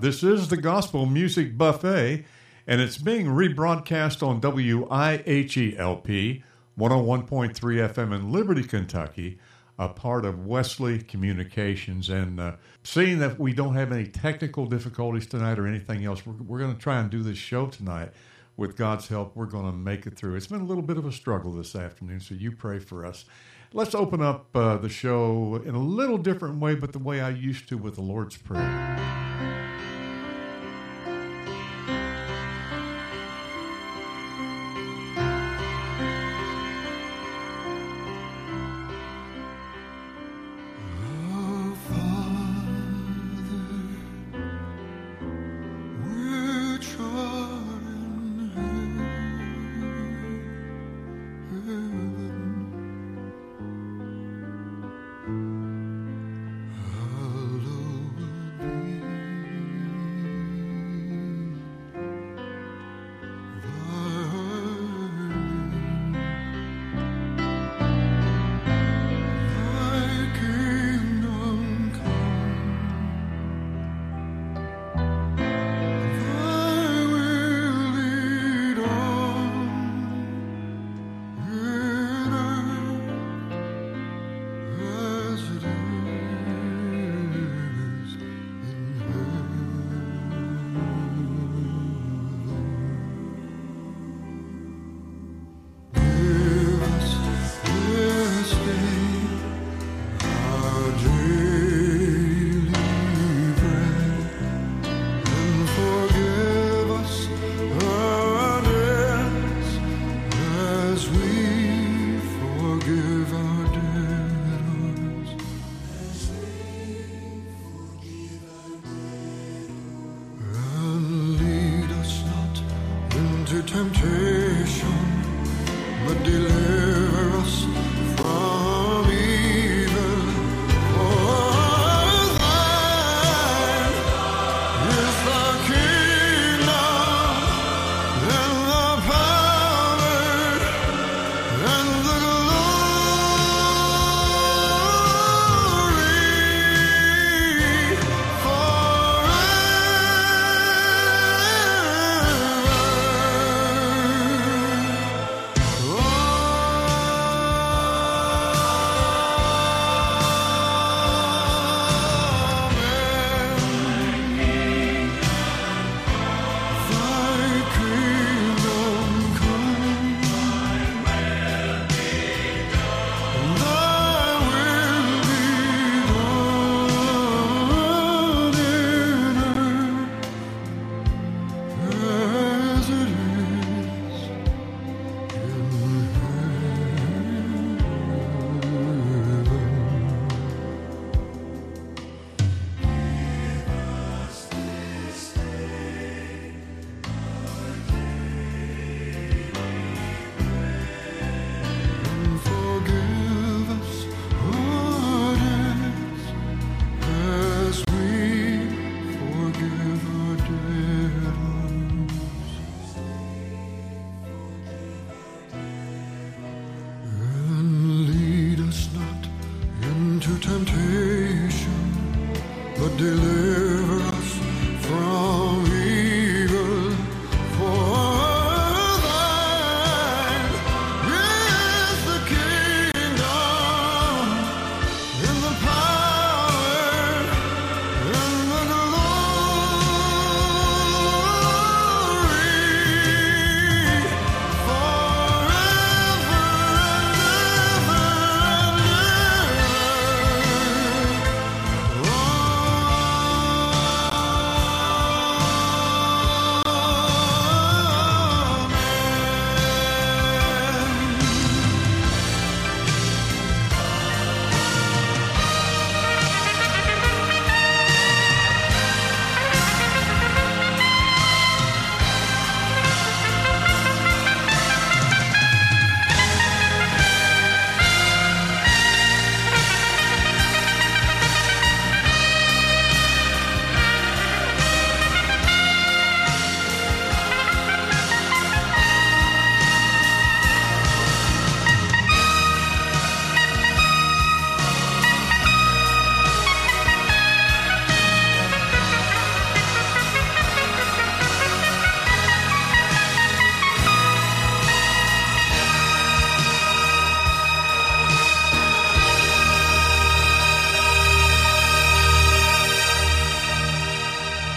This is the Gospel Music Buffet, and it's being rebroadcast on WIHELP 101.3 FM in Liberty, Kentucky, a part of Wesley Communications. And seeing that we don't have any technical difficulties tonight or anything else, we're going to try and do this show tonight. With God's help, we're going to make it through. It's been a little bit of a struggle this afternoon, so you pray for us. Let's open up the show in a little different way, but the way I used to with the Lord's Prayer.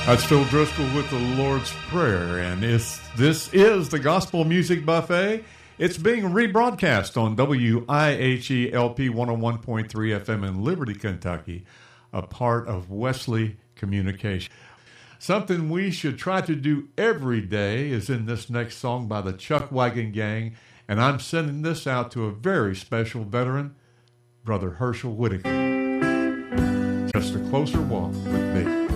That's Phil Driscoll with the Lord's Prayer, and this is the Gospel Music Buffet. It's being rebroadcast on WIHE-LP 101.3 FM in Liberty, Kentucky, a part of Wesley Communication. Something we should try to do every day is in this next song by the Chuck Wagon Gang, and I'm sending this out to a very special veteran, Brother Herschel Whitaker. Just a closer walk with me.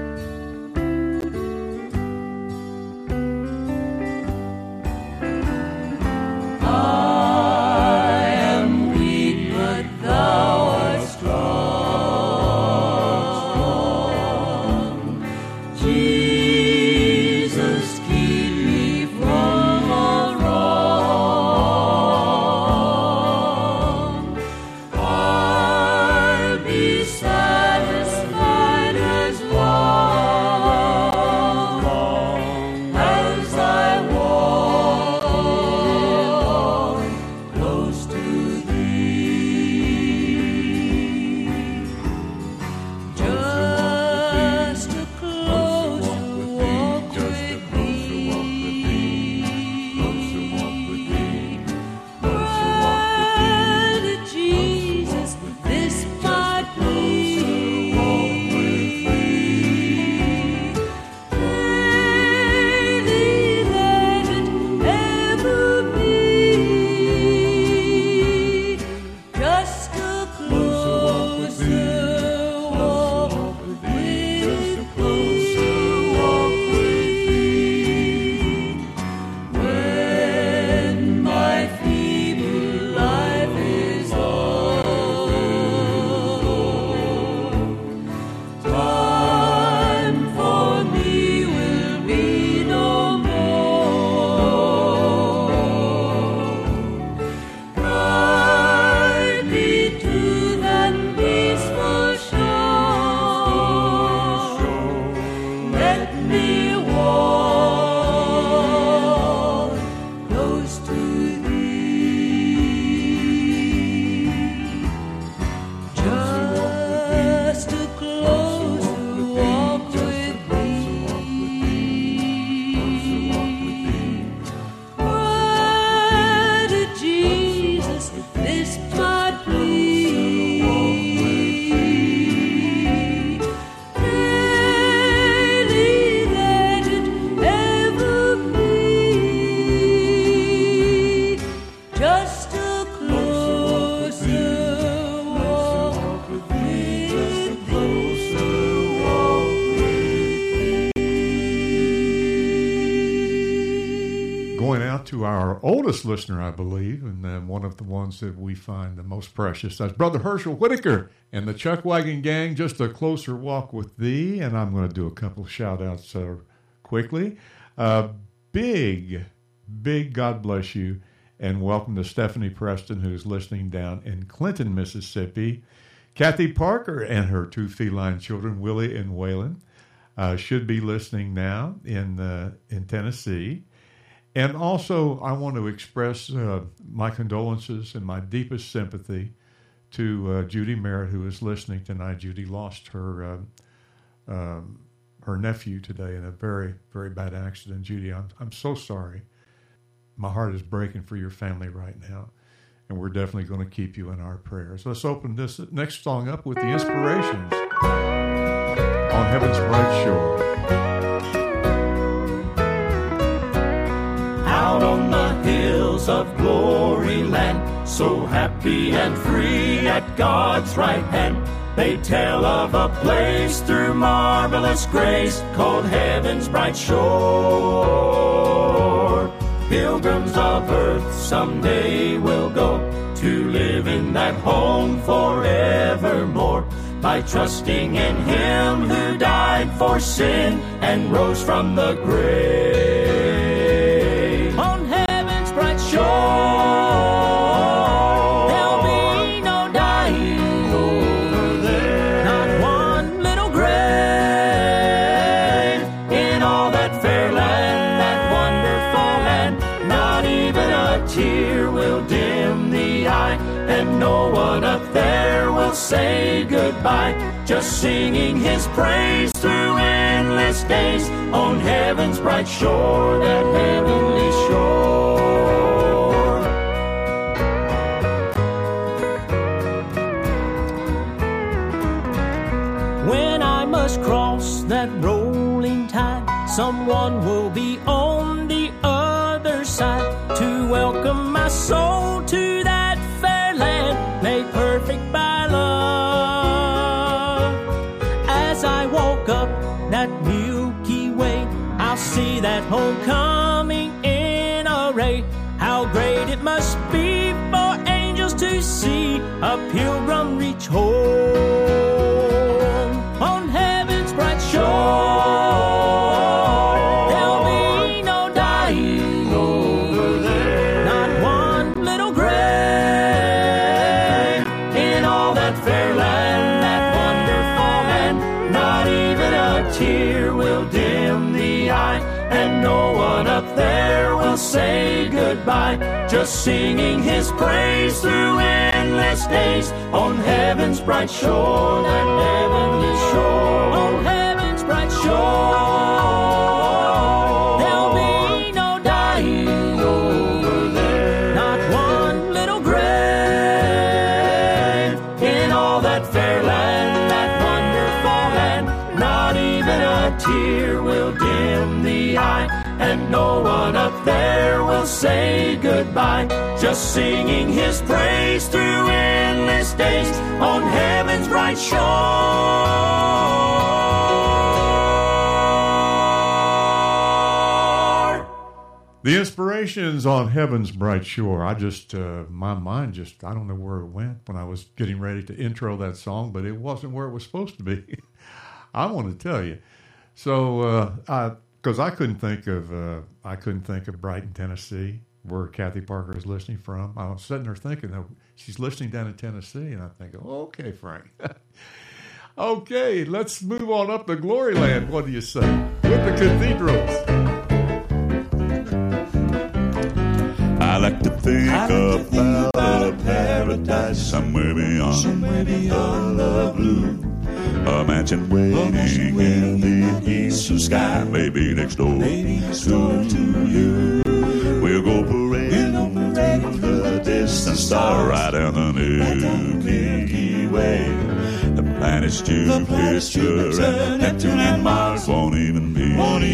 Oldest listener, I believe, and one of the ones that we find the most precious. That's Brother Herschel Whitaker and the Chuck Wagon Gang, Just a Closer Walk with Thee. And I'm going to do a couple of shout-outs quickly. Big God bless you, and welcome to Stephanie Preston, who's listening down in Clinton, Mississippi. Kathy Parker and her two feline children, Willie and Waylon, should be listening now in Tennessee. And also, I want to express my condolences and my deepest sympathy to Judy Merritt, who is listening tonight. Judy lost her nephew today in a very, very bad accident. Judy, I'm so sorry. My heart is breaking for your family right now, and we're definitely going to keep you in our prayers. Let's open this next song up with the Inspirations on Heaven's Bright Shore. Out on the hills of glory land, so happy and free at God's right hand, they tell of a place through marvelous grace called Heaven's Bright Shore. Pilgrims of earth someday will go to live in that home forevermore, by trusting in Him who died for sin and rose from the grave. Shore, there'll be no dying over there, not one little grave in all that fair land, that wonderful land. Not even a tear will dim the eye, and no one up there will say goodbye, just singing His praise through endless endless days on heaven's bright shore, that heavenly shore. When I must cross that rolling tide, someone will be on the other side to welcome my soul to that fair land made perfect by love. As I walk up that Milky Way, I'll see that homecoming in array. How great it must be for angels to see a pilgrim reach home on heaven's bright shore. There'll be no dying over there, not one little grave in all that fair land, that wonderful land. Not even a tear will dim the eye, and no one up there will say goodbye. Just singing his praise through endless days on heaven's bright shore, that heavenly shore, on heaven's bright shore. There'll be no dying over there, not one little grave in all that fair land, that wonderful land. Not even a tear will dim the eye, and no one up there will say goodbye. Just singing his praise through endless days on heaven's bright shore. The Inspirations on Heaven's Bright Shore. I just, my mind just, I don't know where it went when I was getting ready to intro that song, but it wasn't where it was supposed to be. I want to tell you. So, because I couldn't think of Brighton, Tennessee, where Kathy Parker is listening from. I was sitting there thinking that she's listening down in Tennessee, and I think, oh, okay, Frank. Okay, let's move on up to Glory Land. What do you say? With the Cathedrals. I like to think about a paradise somewhere beyond the blue. A mansion waiting in the eastern sky, maybe next door to you. We'll go parading through the distant star right down the new Milky Way. The planets Jupiter and Neptune and Mars won't even be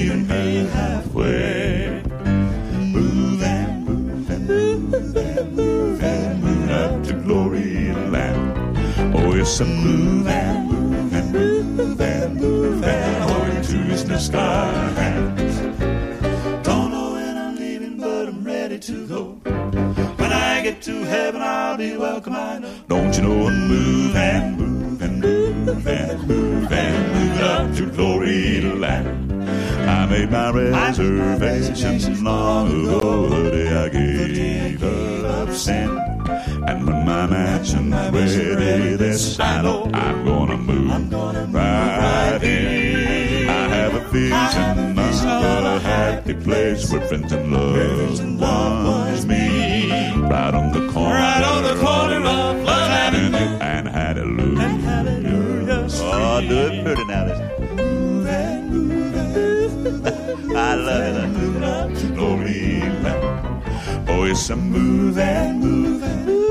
halfway. Move and move and move and move and move up to glory land. Oh, yes, a move and move and move and move and hold to the sky. Don't know when I'm leaving, but I'm ready to go. When I get to heaven, I'll be welcome, I know. Don't you know, move and move and move and move and move up to glory land. I made my reservations long ago, the day I gave up sin. And when my mansion's ready, this I know I'm gonna move right in. I have a vision of a happy place where friends and loved ones meet. Right on the corner of Love Avenue and Hallelujah. Oh, do it pretty now. Move and move and move. I love it. Move up to glory land. Oh, it's a move and move and move.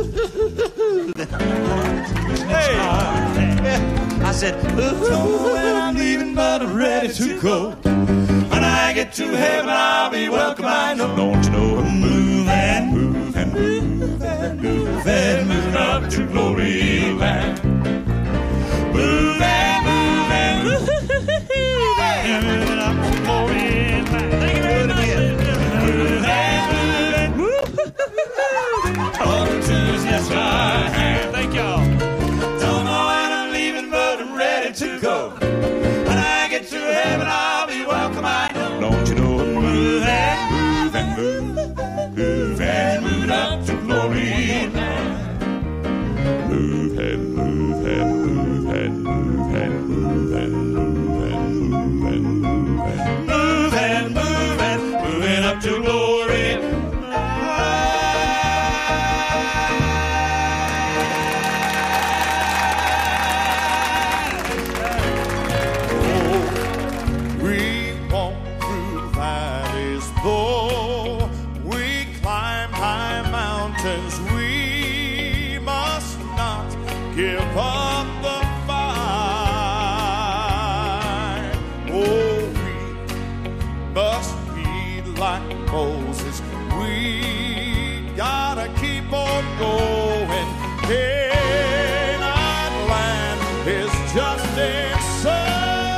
Hey, I said, ooh, when I'm leaving, but I'm ready to go. When I get to heaven, I'll be welcome, I know. Don't you know, move and move and move and move and move up to glory land. Move and move and move and move up to glory land. Thank you very much. Move and move and move. All the tunes, yes, I have. Thank y'all. Don't know when I'm leaving, but I'm ready to go. When I get to heaven, I'll be welcome, I know. Don't you know, move and move and move, move and move up to glory land. Move and move. must be like Moses. We gotta keep on going. Canaan land is just inside.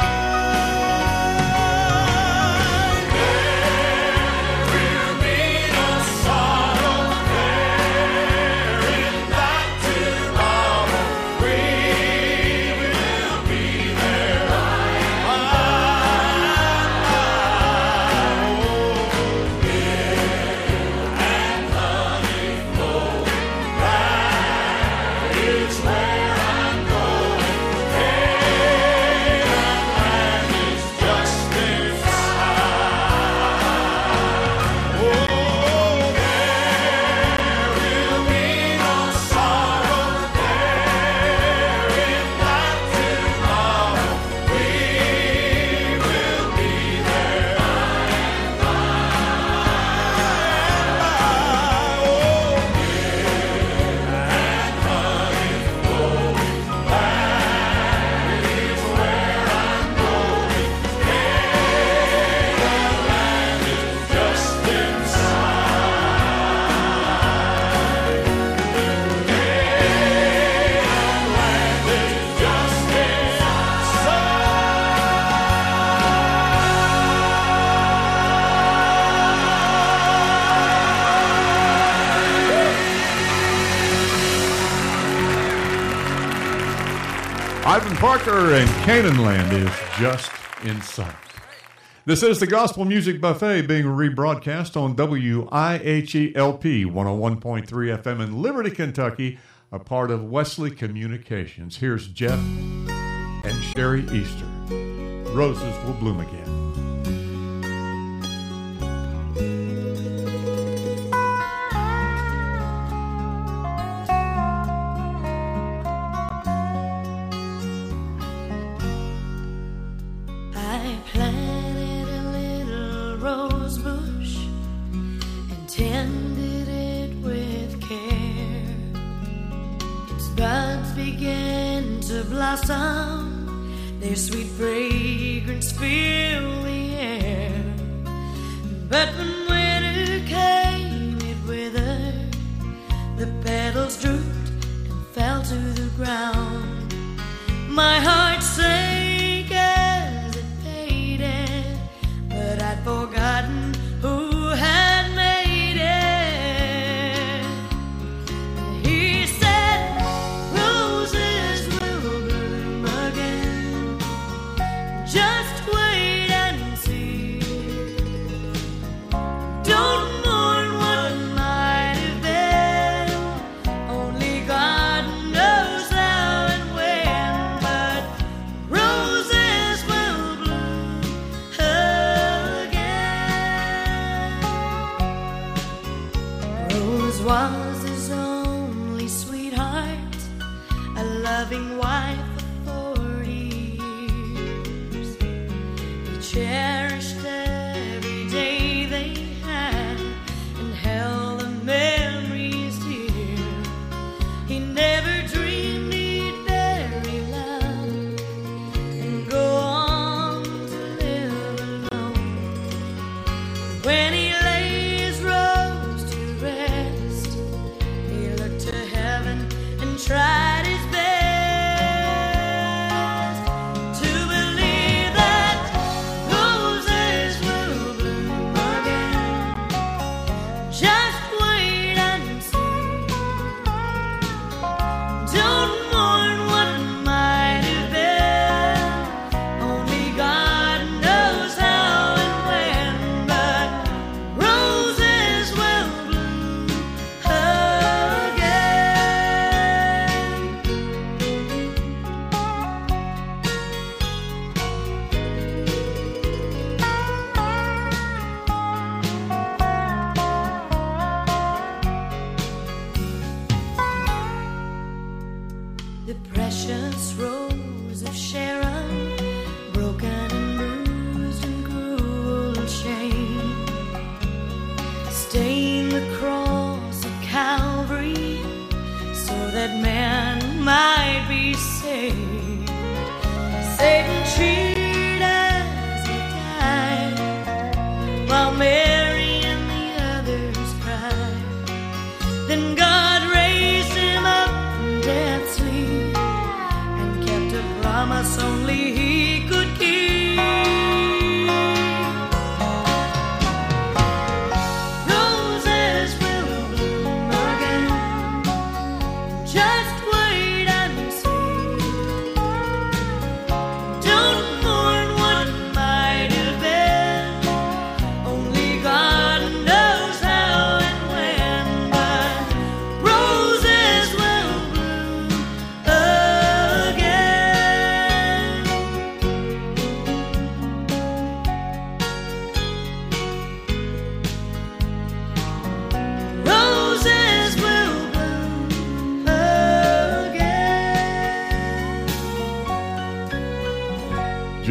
Ivan Parker and Canaan Land is just in sight. This is the Gospel Music Buffet being rebroadcast on WIHELP 101.3 FM in Liberty, Kentucky, a part of Wesley Communications. Here's Jeff and Sherry Easter. Roses will bloom again. Their sweet fragrance fill the air. But when winter came, it withered. The petals drooped and fell to the ground. My heart sank as it faded, but I'd forgotten who had made it. And he said, roses will bloom again. Just wait and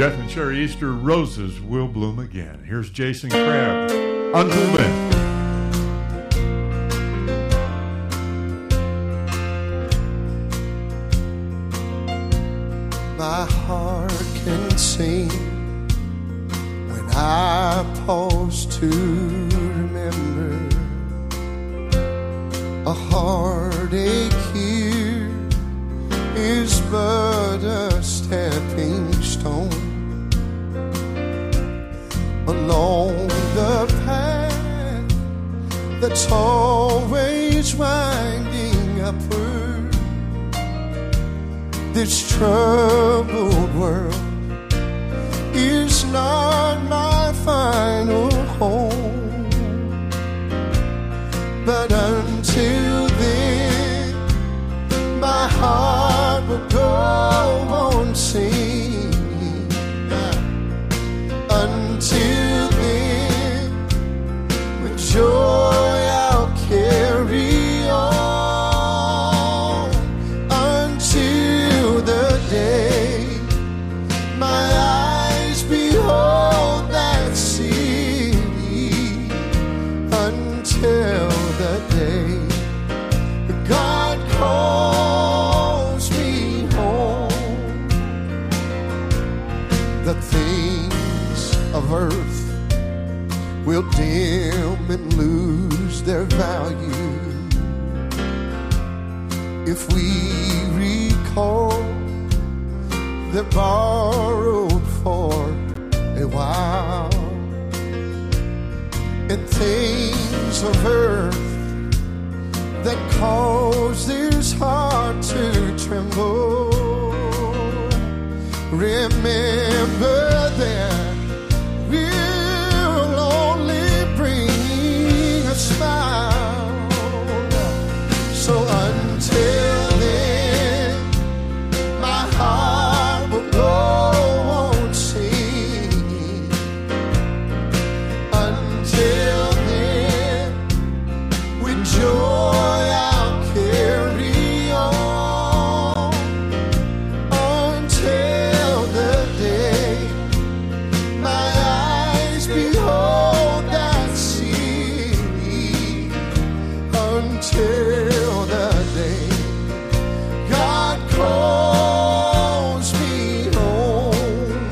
Jeff and Sherry Easter, Roses Will Bloom Again. Here's Jason Crabb. Until then. My heart can sing when I pause to remember. A heartache here is but a stepping stone along the path that's always winding upward. This troubled world is not my final home, but until then my heart will go on singing. Until then, with joy I'll carry on, until the day my eyes behold that city, until the day God calls me home. The things of earth will dim and lose their value if we recall they're borrowed for a while. And things of earth that cause this heart to tremble, remember that we'll only bring a smile. So until then, my heart will go on singing. Until then, with joy I'll carry on, until the day my eyes behold that city, until the day God calls me home,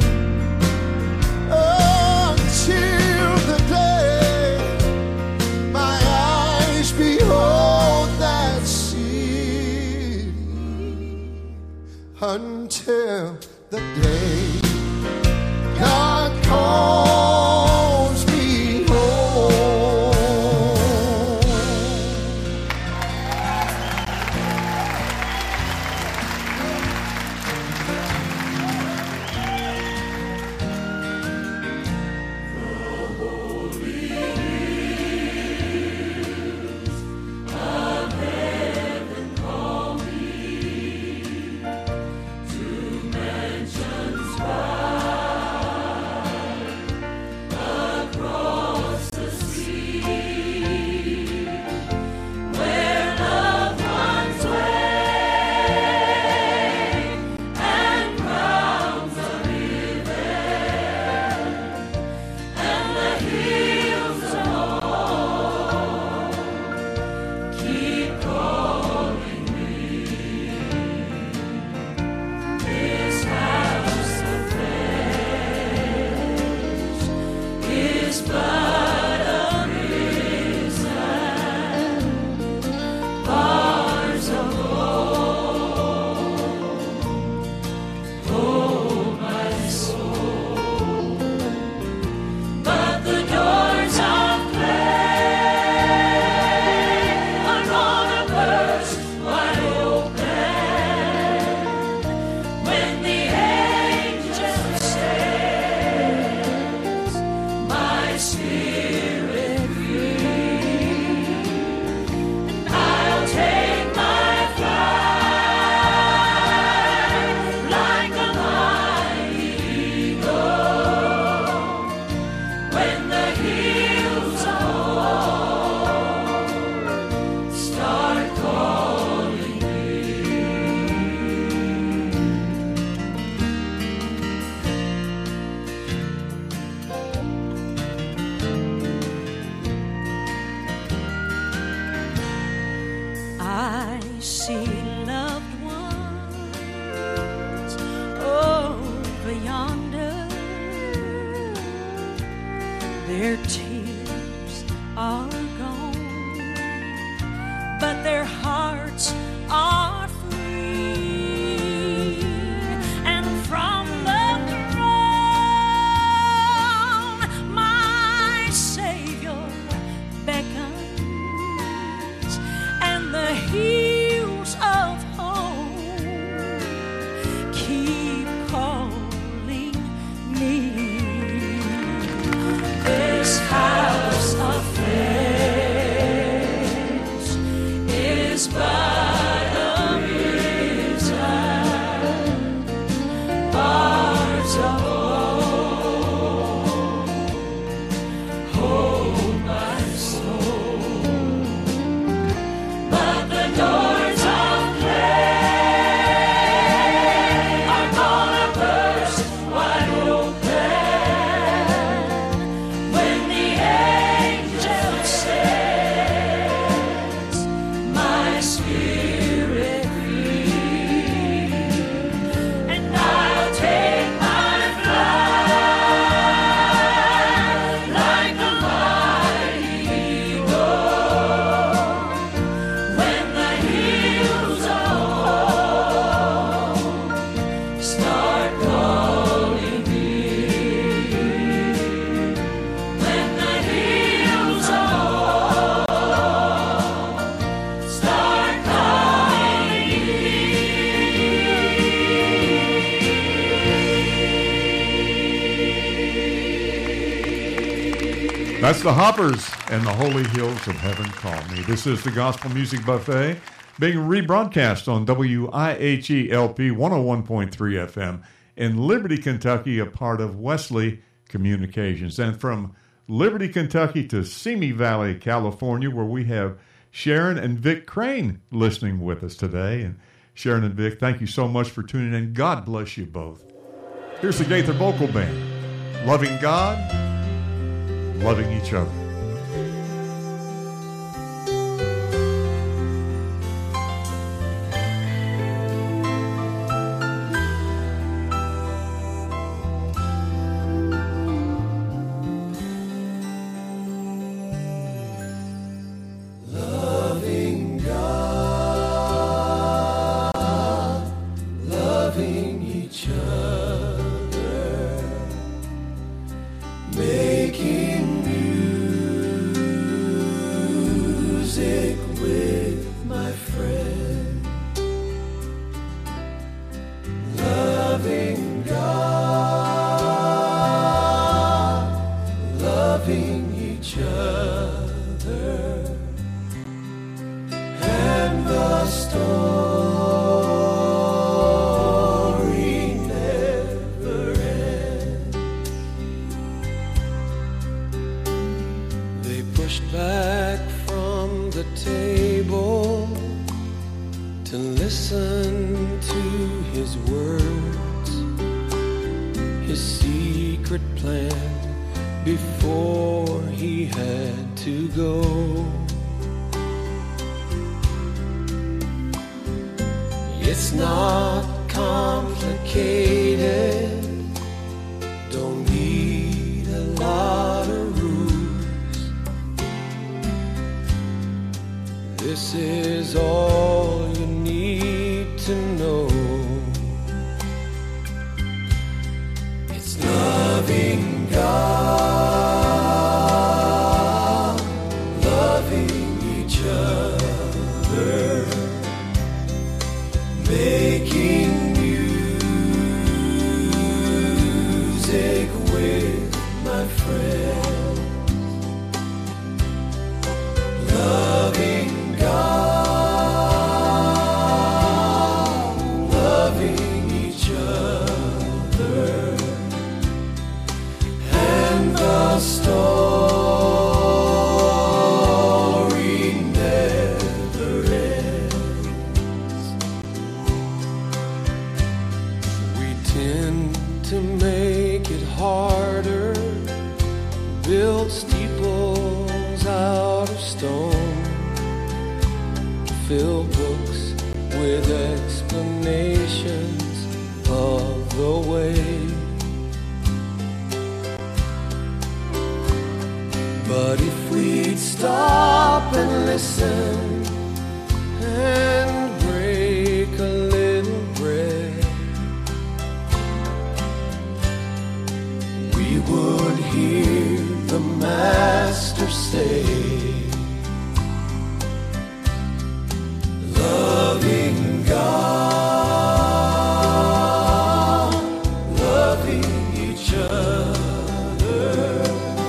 until the day my eyes behold that city, until the day God calls me home. Their tears are gone, but their hearts are free. And from the throne, my Savior beckons, and the hills of hope keep calling me. This house of flesh is but a prison, bars of old hold my soul, but the doors of clay are gonna burst wide open when the angel says, my spirit free, and I'll take my flight like a mighty eagle when the hills of hope start calling me. When the hills of hope start calling me. That's the Hoppers and the Holy Hills of Heaven Call Me. This is the Gospel Music Buffet being rebroadcast on WIHELP 101.3 FM in Liberty, Kentucky, a part of Wesley Communications. And from Liberty, Kentucky to Simi Valley, California, where we have Sharon and Vic Crane listening with us today. And Sharon and Vic, thank you so much for tuning in. God bless you both. Here's the Gaither Vocal Band, loving God, loving each other. Loving God, loving each other, making music with my friend. Loving God, loving each other, and the story never ends. They pushed back from the table to listen to his words, his secret plan before he had to go. It's not complicated, don't need a lot of rules. This is all you need to know. It's loving God, loving each other, making music with my friends. Loving God, loving each other, and the story never ends. We tend to make it harder, build steeples out of stone, fill books with explanations of the way. But if we'd stop and listen and break a little bread, we would hear the Master say, loving God, loving each other,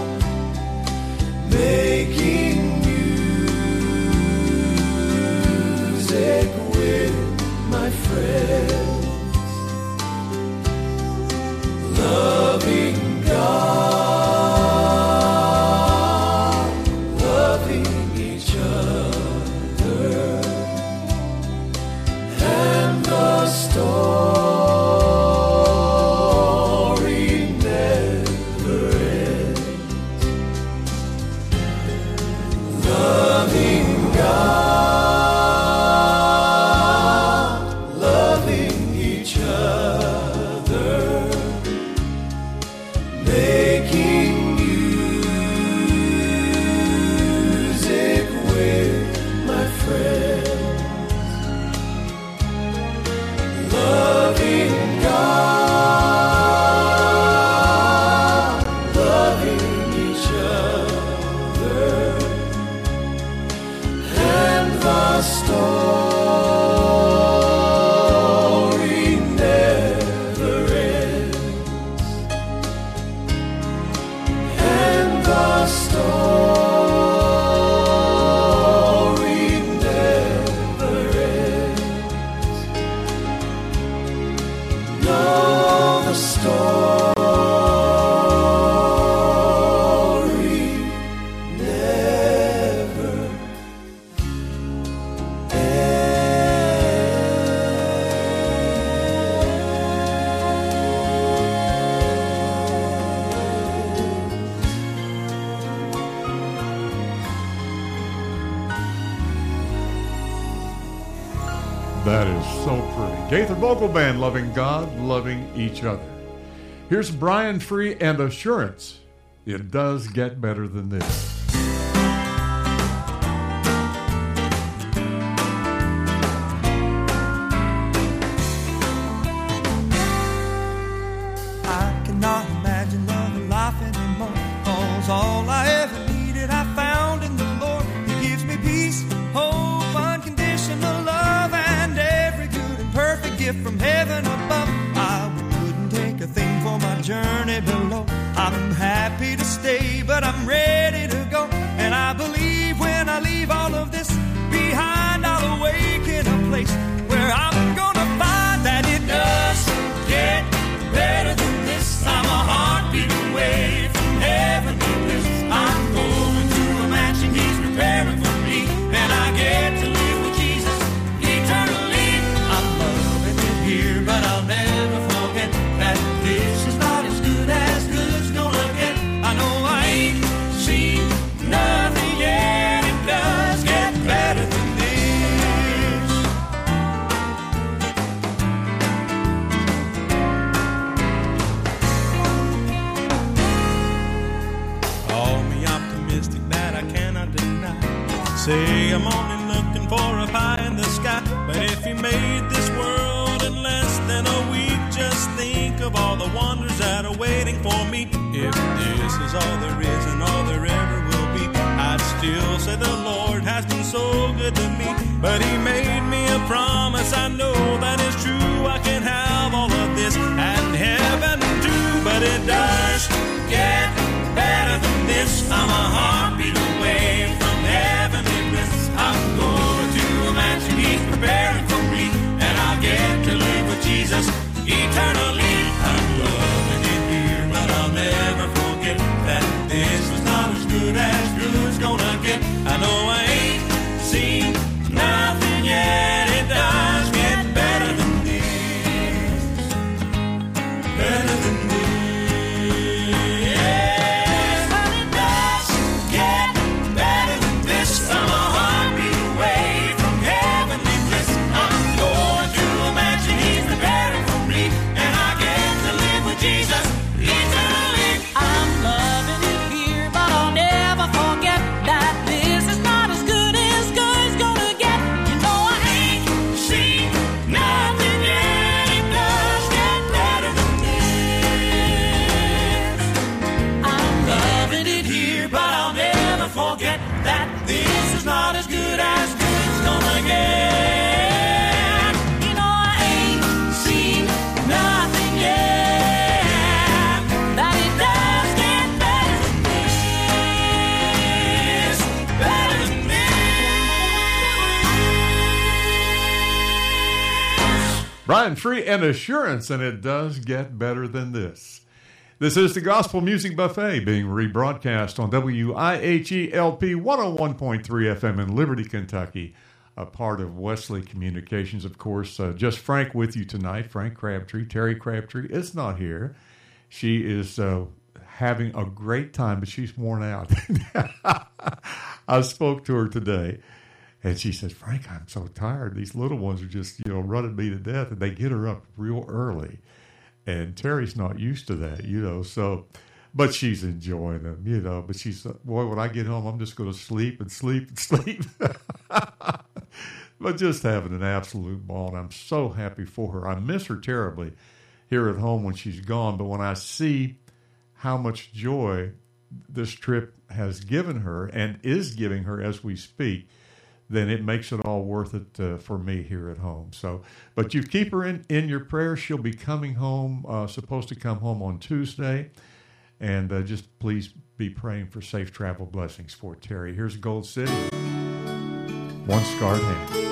making music with my friends, loving God, loving each other, and the story never ends. Loving God, loving each other, making music with my friends, loving God, loving each other, and the story never ends, and the story never ends. No, the story never That is so pretty. Gaither Vocal Band, loving God, loving each other. Here's Brian Free and Assurance. It does get better than this. I cannot imagine loving life anymore, 'cause all I ever needed I found in the Lord. He gives me peace, hope, unconditional love, and every good and perfect gift from heaven above. I wouldn't take a thing for my journey below. I'm happy to stay, but I'm ready to go, and I believe when I leave all of this behind, I'll awaken a place where I'm gonna find that it does get better than this. I'm a heartbeat away from heavenly bliss. I'm going to a mansion He's preparing for me, and I get to live with Jesus eternally. I'm loving it here, but I'll never forget that this is not as good's gonna get. I know I ain't seen nothing yet. It does get better than this. Call me optimistic, that I cannot deny. Say I'm only looking for a pie in the sky, but if He made this world in less than a week, just think of all the wonders that are waiting for me. If this is all there is and all there ever will be, I'd still say the Lord has been so good to me. But He made me a promise, I know that is true. I can have all of this and heaven too, but it does get better than this. I'm a heartbeat away from heavenly bliss. I'm going to a mansion He's preparing for me, and I'll get to live with Jesus eternally. I'm loving it here, but I'll never forget that this was not as good's gonna get. I know I ain't seen nothing yet. It does get better than this. Better than this. Yes, but it does Brian Free and Assurance, and it does get better than this. This is the Gospel Music Buffet being rebroadcast on WIHE-LP 101.3 FM in Liberty, Kentucky, a part of Wesley Communications, of course. Just Frank with you tonight, Frank Crabtree. Terry Crabtree is not here. She is having a great time, but she's worn out. I spoke to her today, and she says, Frank, I'm so tired. These little ones are just, running me to death, and they get her up real early. And Terry's not used to that, so, but she's enjoying them, but she's, boy, when I get home, I'm just going to sleep and sleep and sleep. But just having an absolute ball, and I'm so happy for her. I miss her terribly here at home when she's gone, but when I see how much joy this trip has given her and is giving her as we speak, then it makes it all worth it for me here at home. So, but you keep her in your prayers. She'll be coming home, supposed to come home on Tuesday. And just please be praying for safe travel blessings for Terry. Here's Gold City, One Scarred Hand.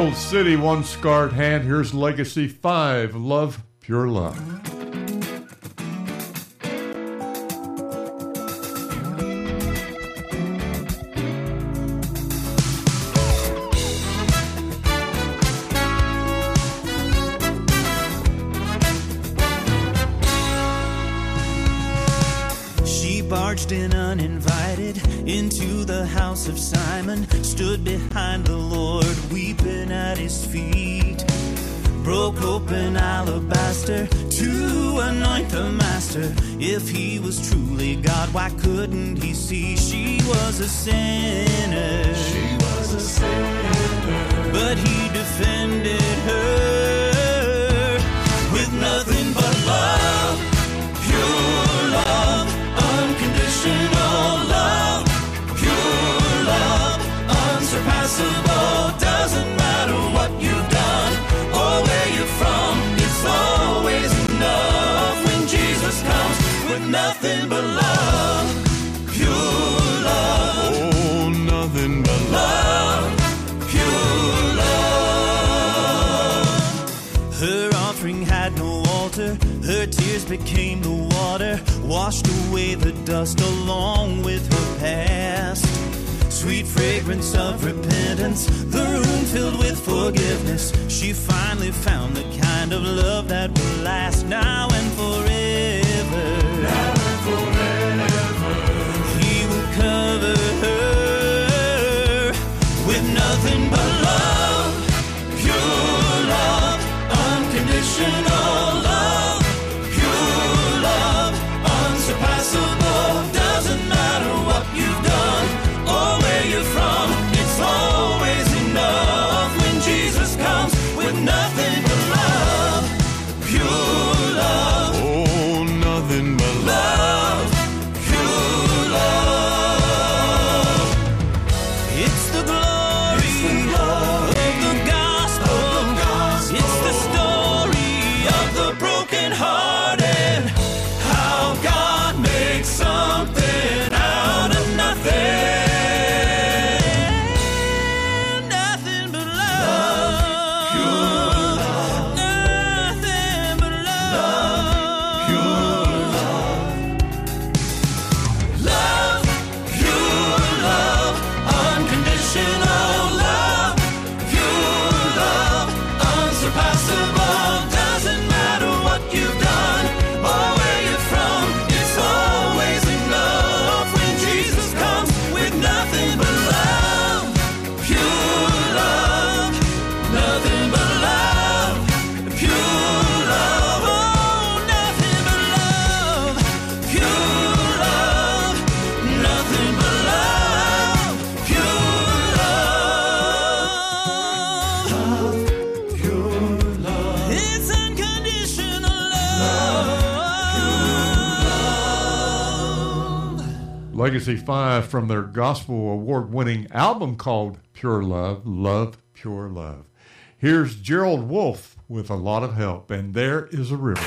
Gold City, One Scarred Hand. Here's Legacy 5, Love, Pure Love. Barged in uninvited into the house of Simon, stood behind the Lord weeping at his feet, broke open alabaster to anoint the master. If he was truly God, why couldn't he see she was a sinner? She was a sinner, but he defended her with nothing but love, pure love, unconditional love, pure love, unsurpassable. Doesn't matter what you've done or where you're from, it's always enough when Jesus comes with nothing but love, pure love. Oh, nothing but love, pure love. Her offering had no altar, her tears became the water, washed away the dust along with her past. Sweet fragrance of repentance, the room filled with forgiveness. She finally found the kind of love that will last now and forever. Now and forever. He will cover her with nothing but love, pure love, unconditional love, pure love, unsurpassable. Doesn't matter what you've done or where you're from, it's always enough when Jesus comes with nothing but love, pure love. Oh, nothing but love, pure love. It's the glory of the gospel. It's the story of the brokenhearted. How God makes something out of nothing. Nothing but love, pure love. Nothing but love, pure love. Love, pure love, unconditional love, pure love, unsurpassable. Doesn't matter what you've done or where you're from, it's always enough when Jesus comes with nothing but love, pure love, nothing but love, pure love. Oh, nothing but love, pure love, nothing but love, pure love, pure love. It's unconditional love. Legacy 5 from their gospel award-winning album called Pure Love, Love, Pure Love. Here's Gerald Wolfe with A Lot of Help, and There Is a River.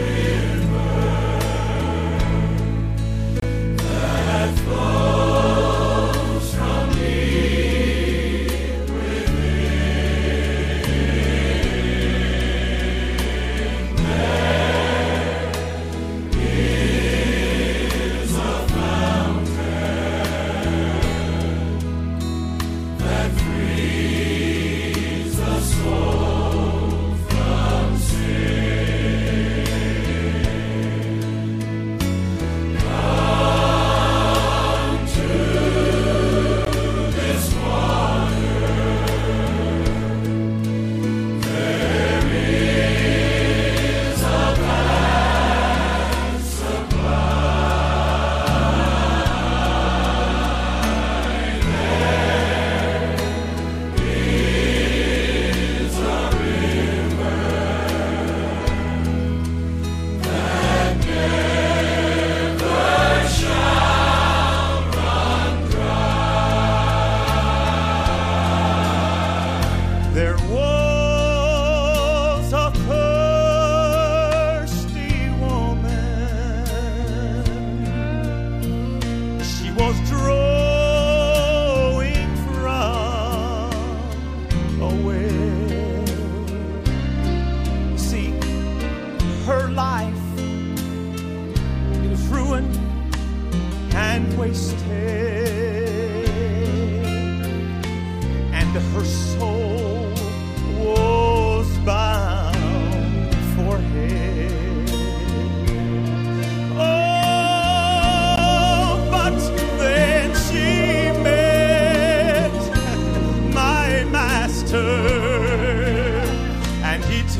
That flows was drawing from a well. See, her life, it was ruined and wasted, and her soul was bound for hell. Oh, but then she met my master, and he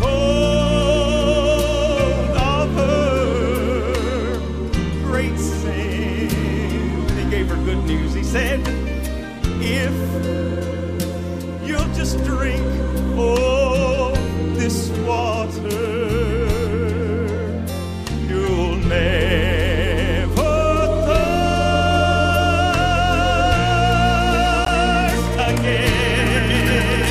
told of her great sin. He gave her good news. He said, if you'll just drink, oh, this water, you'll never thirst again.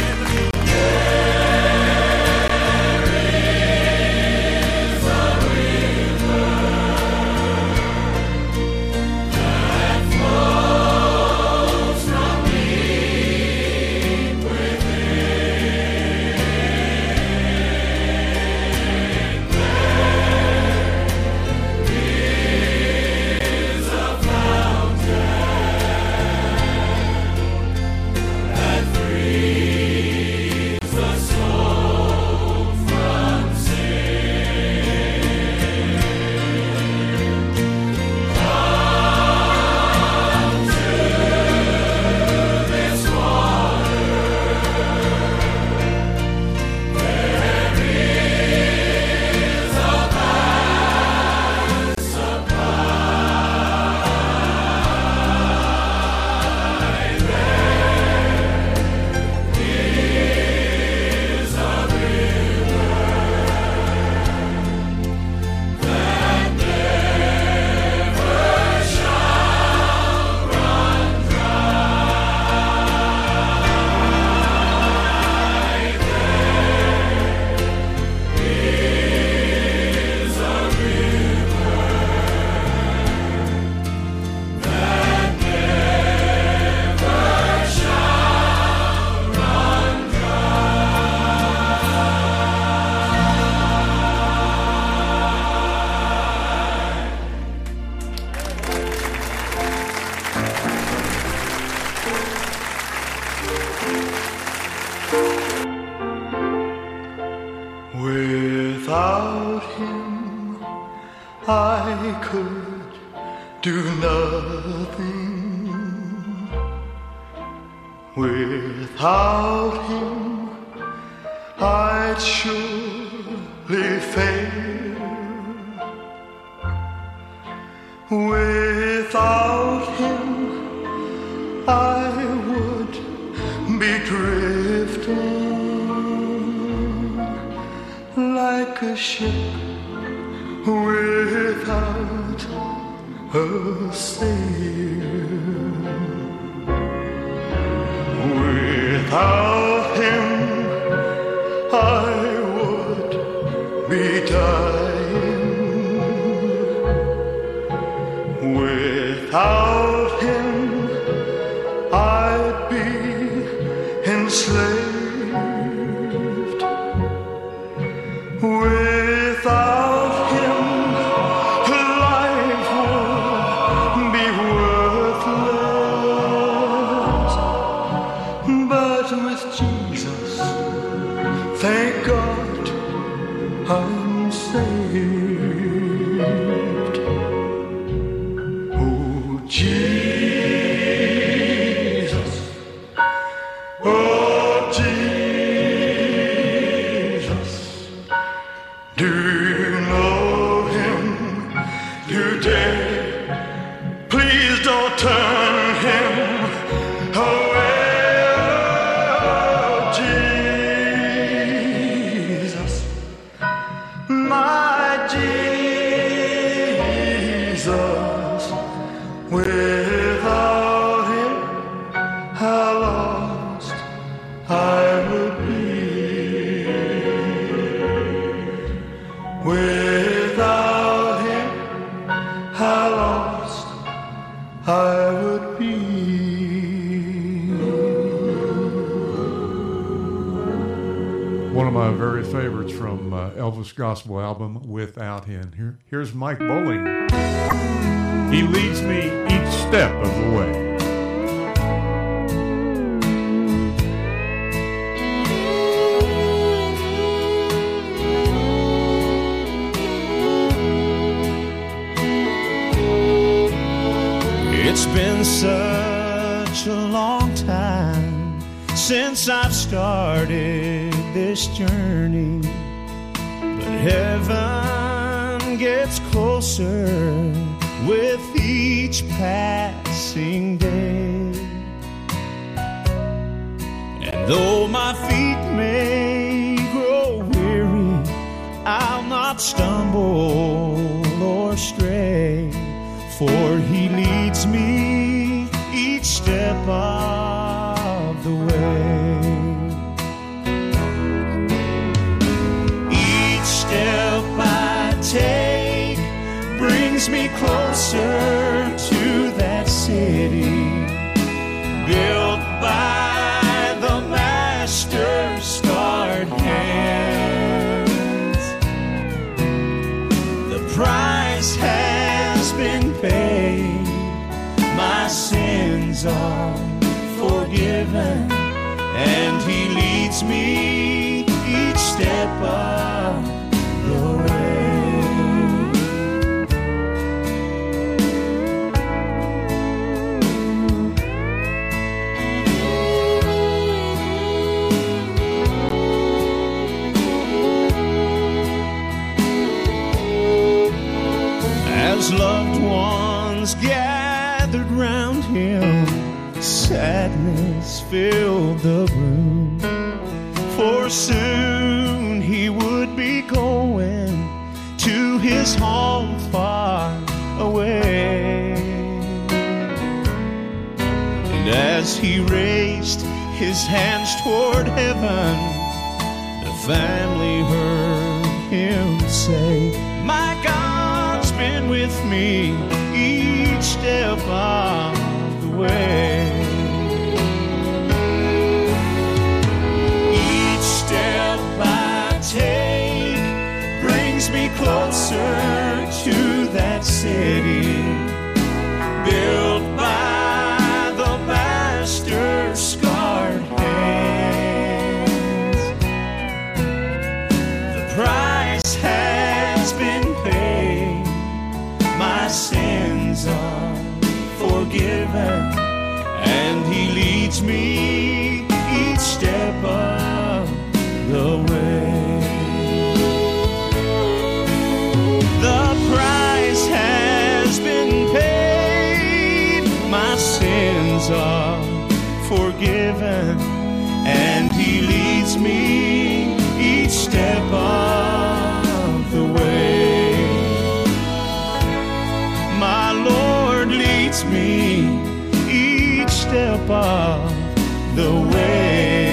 Without him, I could do nothing. Without him, I'd surely fail. Without him, I would be drifting like a ship without a sail. Without him, I would be dying. Without him, I'd be enslaved. Without him, life would be worthless. But with Jesus, thank God, I'm saved. Oh, Jesus, oh, Jesus. Do you know him today? Please don't turn him away. Oh, Jesus, my Jesus. Without him, how lost I would be. Without him, how lost I would be. One of my very favorites from Elvis Gospel album, Without Him. Here's Mike Bowling. He leads me each step of the way. It's been such a long time since I've started this journey, but heaven gets closer with each passing day. And though my feet may grow weary, I'll not stumble or stray, for He leads me each step of the way. Each step I take brings me closer to that city built by the Master's scarred hands. The price has been paid, my sins are forgiven, and He leads me each step of the way. As loved ones gathered round Him, sadness filled the room, for soon He would be going to His home far away. And as He raised His hands toward heaven, the family heard Him say, "My God's been with me each step of the way." Each step I take brings me closer to that city built by the Master's scarred hands. The price has been paid, my sins are forgiven, and He leads me each step of the way. The price has been paid, my sins are forgiven, and He leads me each step of the way. My Lord leads me each step of the way.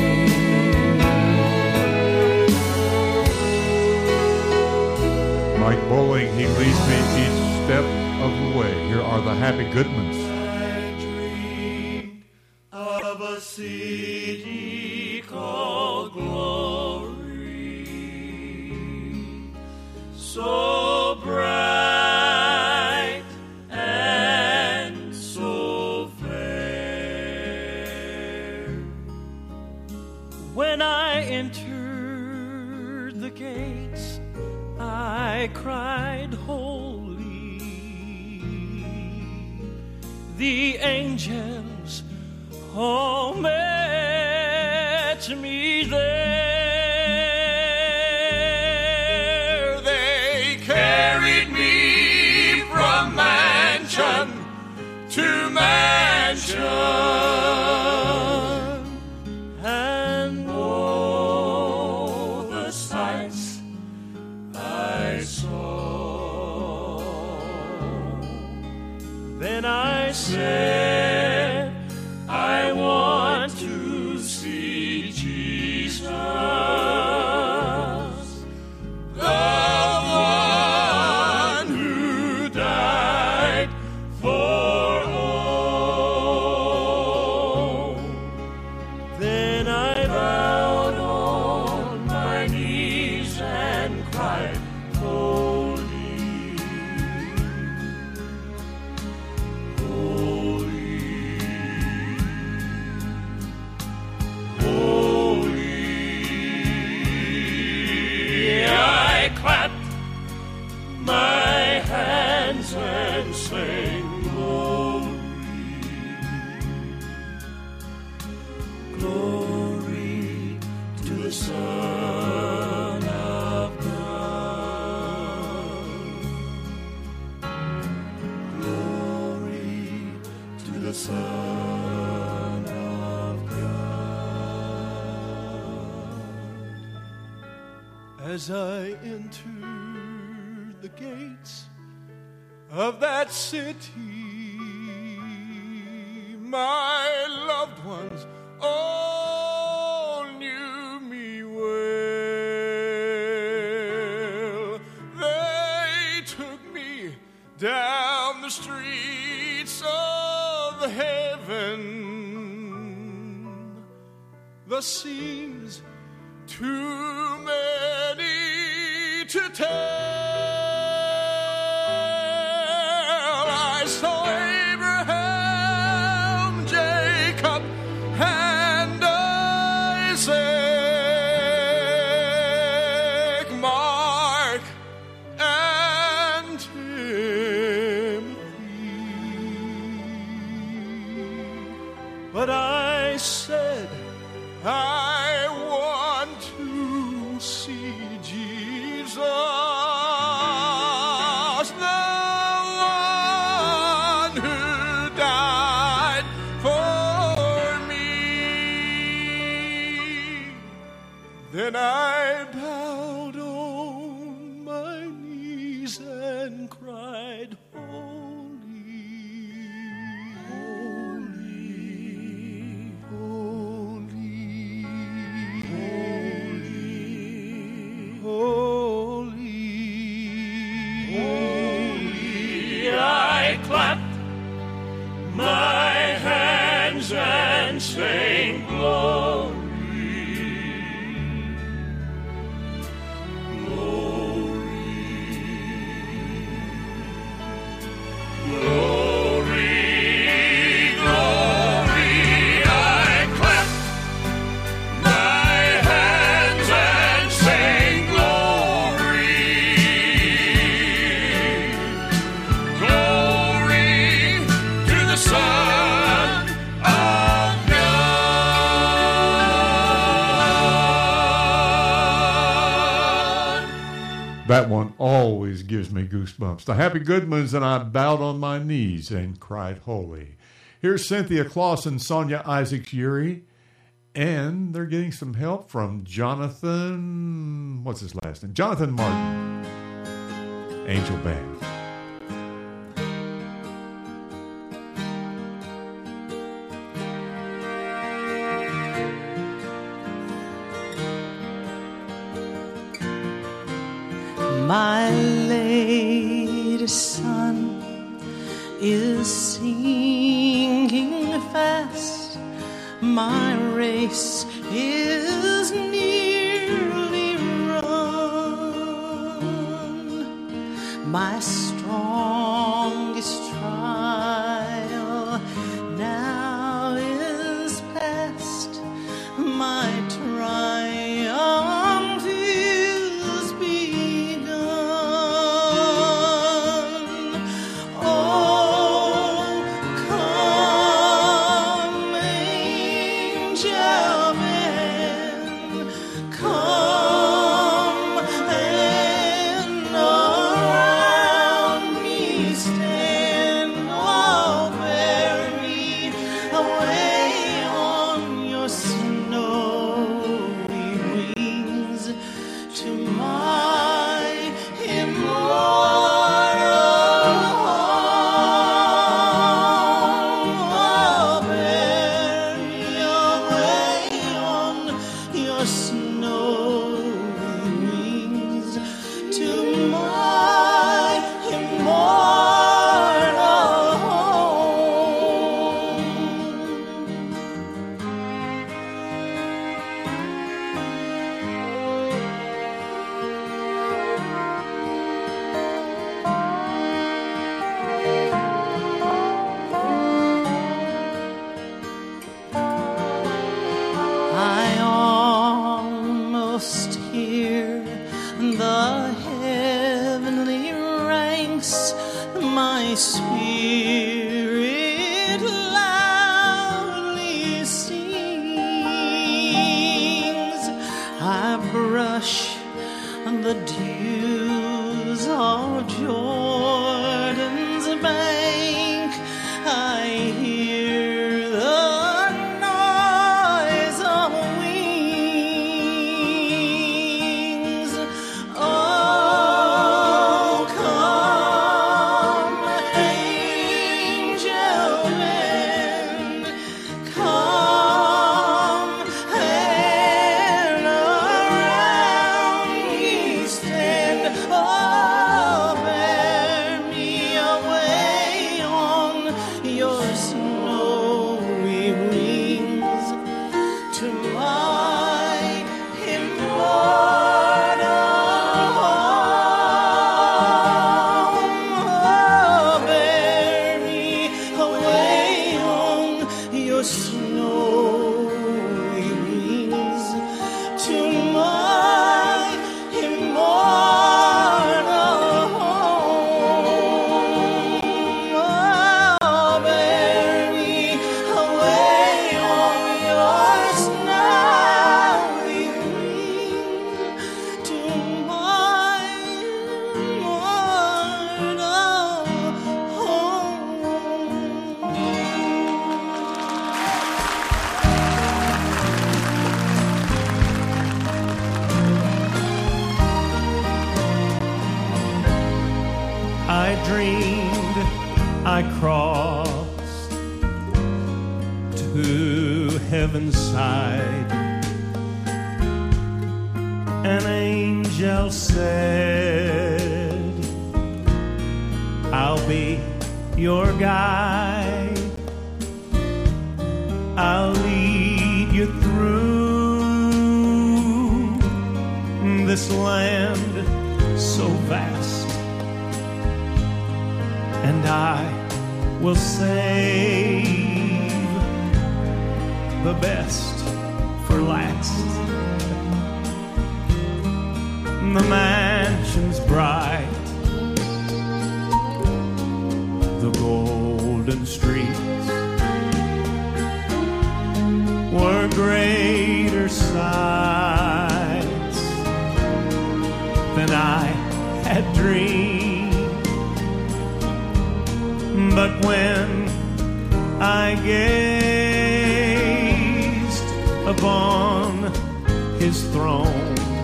Mike Bowling, He leads me each step of the way. Here are the Happy Goodmans. I dream of a city called glory, so bright and so fair. When I entered the gates, I cried, holy. The angels all met me there. They carried me from mansion to mansion, and oh, the sights I saw. Then I said, I want to see Jesus, the one who died for sing glory. Glory to the Son of God. Glory to the Son of God. As I entered the gates of that city, my loved ones all knew me well. They took me down the streets of heaven. The scenes too many to tell. I saw Abraham, Jacob, and Isaac, Mark, and Timothy. But I said, I want to see Jesus, the one who died for me. Then I bowed on my knees and cried, holy, holy, holy, holy, holy, holy. I clapped my hands and sang glory. That one always gives me goosebumps. The Happy Goodmans and I bowed on my knees and cried holy. Here's Cynthia Clausen, Sonia Isaacs-Uri, and they're getting some help from Jonathan, what's his last name? Jonathan Martin, Angel Band. My latest son is sinking fast. My race is nearly run. My strongest trial now is past. My triumph is begun. Oh, come, angel men, come and around hear it loudly sings. I brush the dews of Jordan's bank. I hear the noise of wings. Oh, come, angel wind, come and around me stand. Oh, bear me away on your snowy wings to my immortal home. Oh, bear me away on your snowy wings to my immortal home. Oh, bear me away on your snowy wings to my immortal home. I dreamed I crossed to heaven's side. An angel said, I'll be your guide. I'll lead you through this land so vast, and I will save the best for last. The mansion's bright, the golden streets were greater sights than I had dreamed. But when I gazed upon his throne,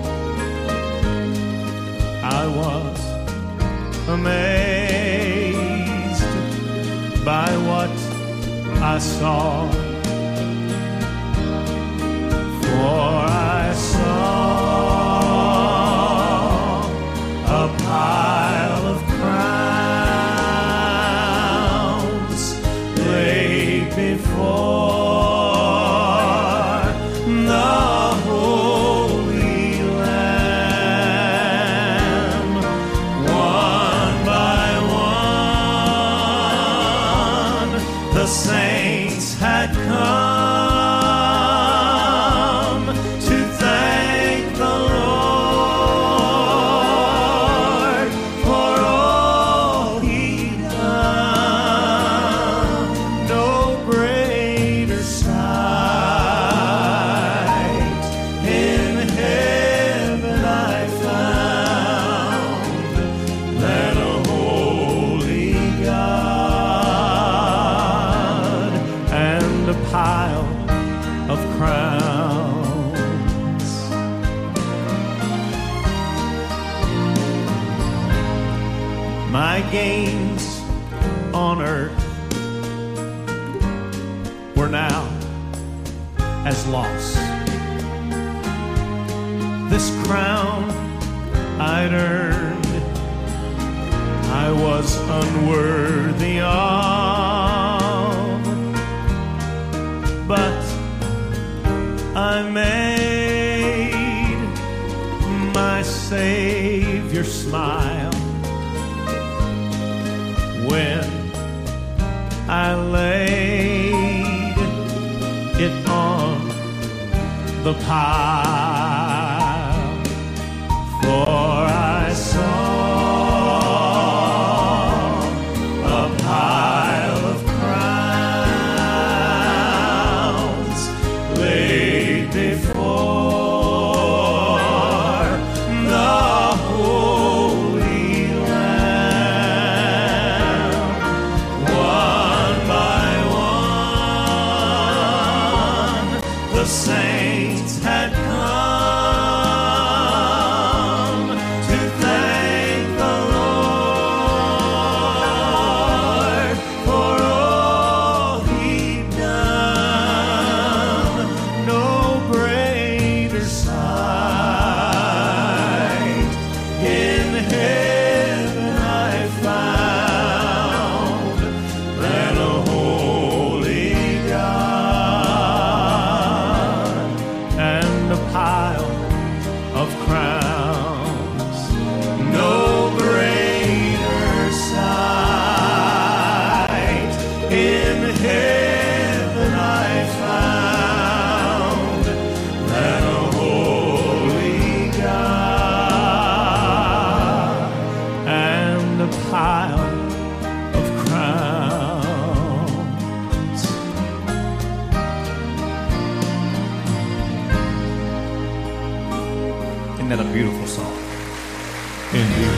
I was amazed by what I saw. For I saw a pile of crowns laid before the Holy Lamb. One by one, the saints had come to thank the Lord for all He'd done. No greater sight in heaven I found than a holy God and a pile of crowns. My gains on earth were now as loss. This crown I'd earned, I was unworthy of, but I made my Savior smile when I laid it on the pile. For I saw a pile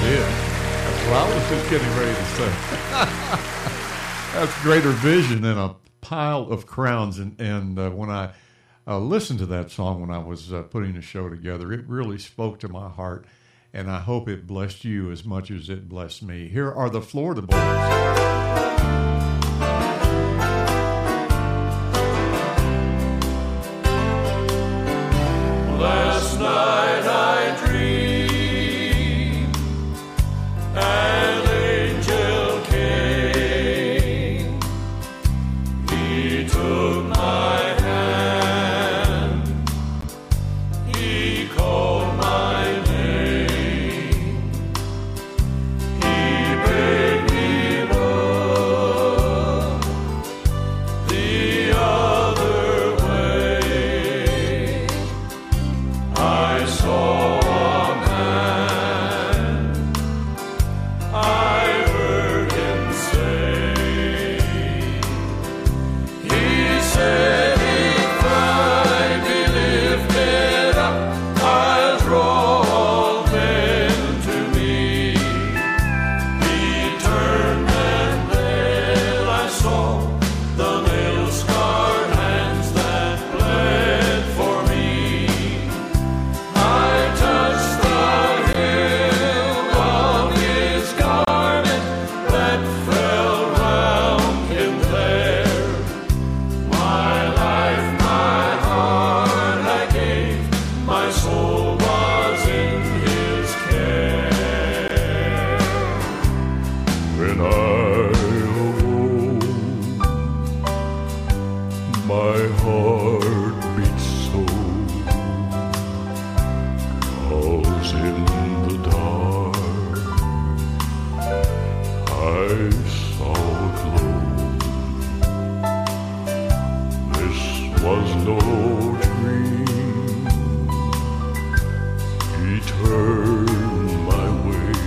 did. That's what I was just getting ready to say. That's Greater Vision and a Pile of Crowns. And when I listened to that song when I was putting the show together, it really spoke to my heart. And I hope it blessed you as much as it blessed me. Here are the Florida Boys. Last night I dreamed an angel came. He took my hand. He called my name. He bade me love the other way. I saw a man, I heard him say, he said, if I be lifted up, I'll draw all men to me. He turned and then I saw the nail-scarred hands that bled for me. I touched the hem of his garment that fell round him there. My life, my heart I gave, my soul was in his care. When I awoke, my heart beat so. 'Cause in the dark I saw a glow. This was no dream. He turned my way.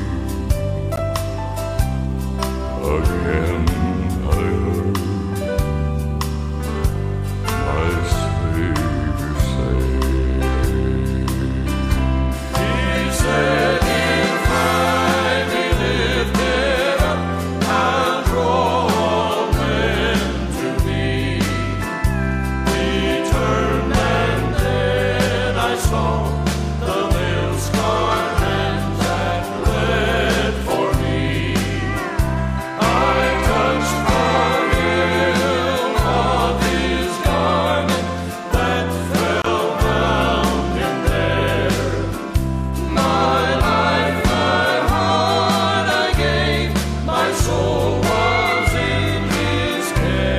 Again I heard my Savior say, he said, if I be lifted up, I'll draw all men to me. He turned and then I saw the nail-scarred hands that bled for me. I touched the hem of his garment that fell round him there. My life, my heart I gave, my soul was in his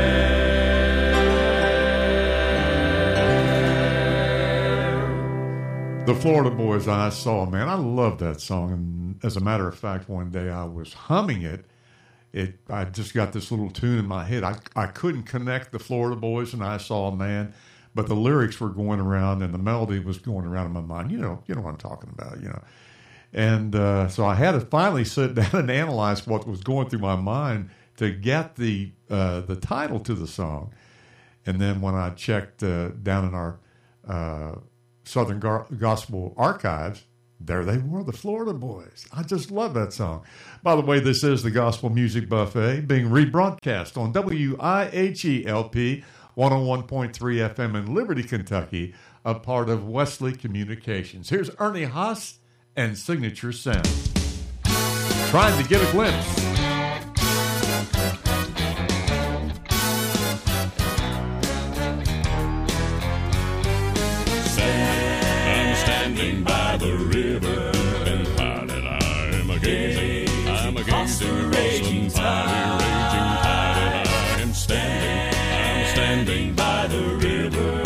care. The Florida Boys, I Saw, man, I love that song. And as a matter of fact, one day I was humming it. I just got this little tune in my head. I couldn't connect the Florida Boys and I Saw a Man, but the lyrics were going around and the melody was going around in my mind. You know what I'm talking about, And so I had to finally sit down and analyze what was going through my mind to get the title to the song. And then when I checked down in our Southern Gospel archives, there they were, the Florida Boys. I just love that song. By the way, this is the Gospel Music Buffet being rebroadcast on WIHELP 101.3 FM in Liberty, Kentucky, a part of Wesley Communications. Here's Ernie Haas and Signature Sound. Trying to get a glimpse. I'm standing by the river, and parted I'm a-gazing across the raging tide, and I'm standing by the river,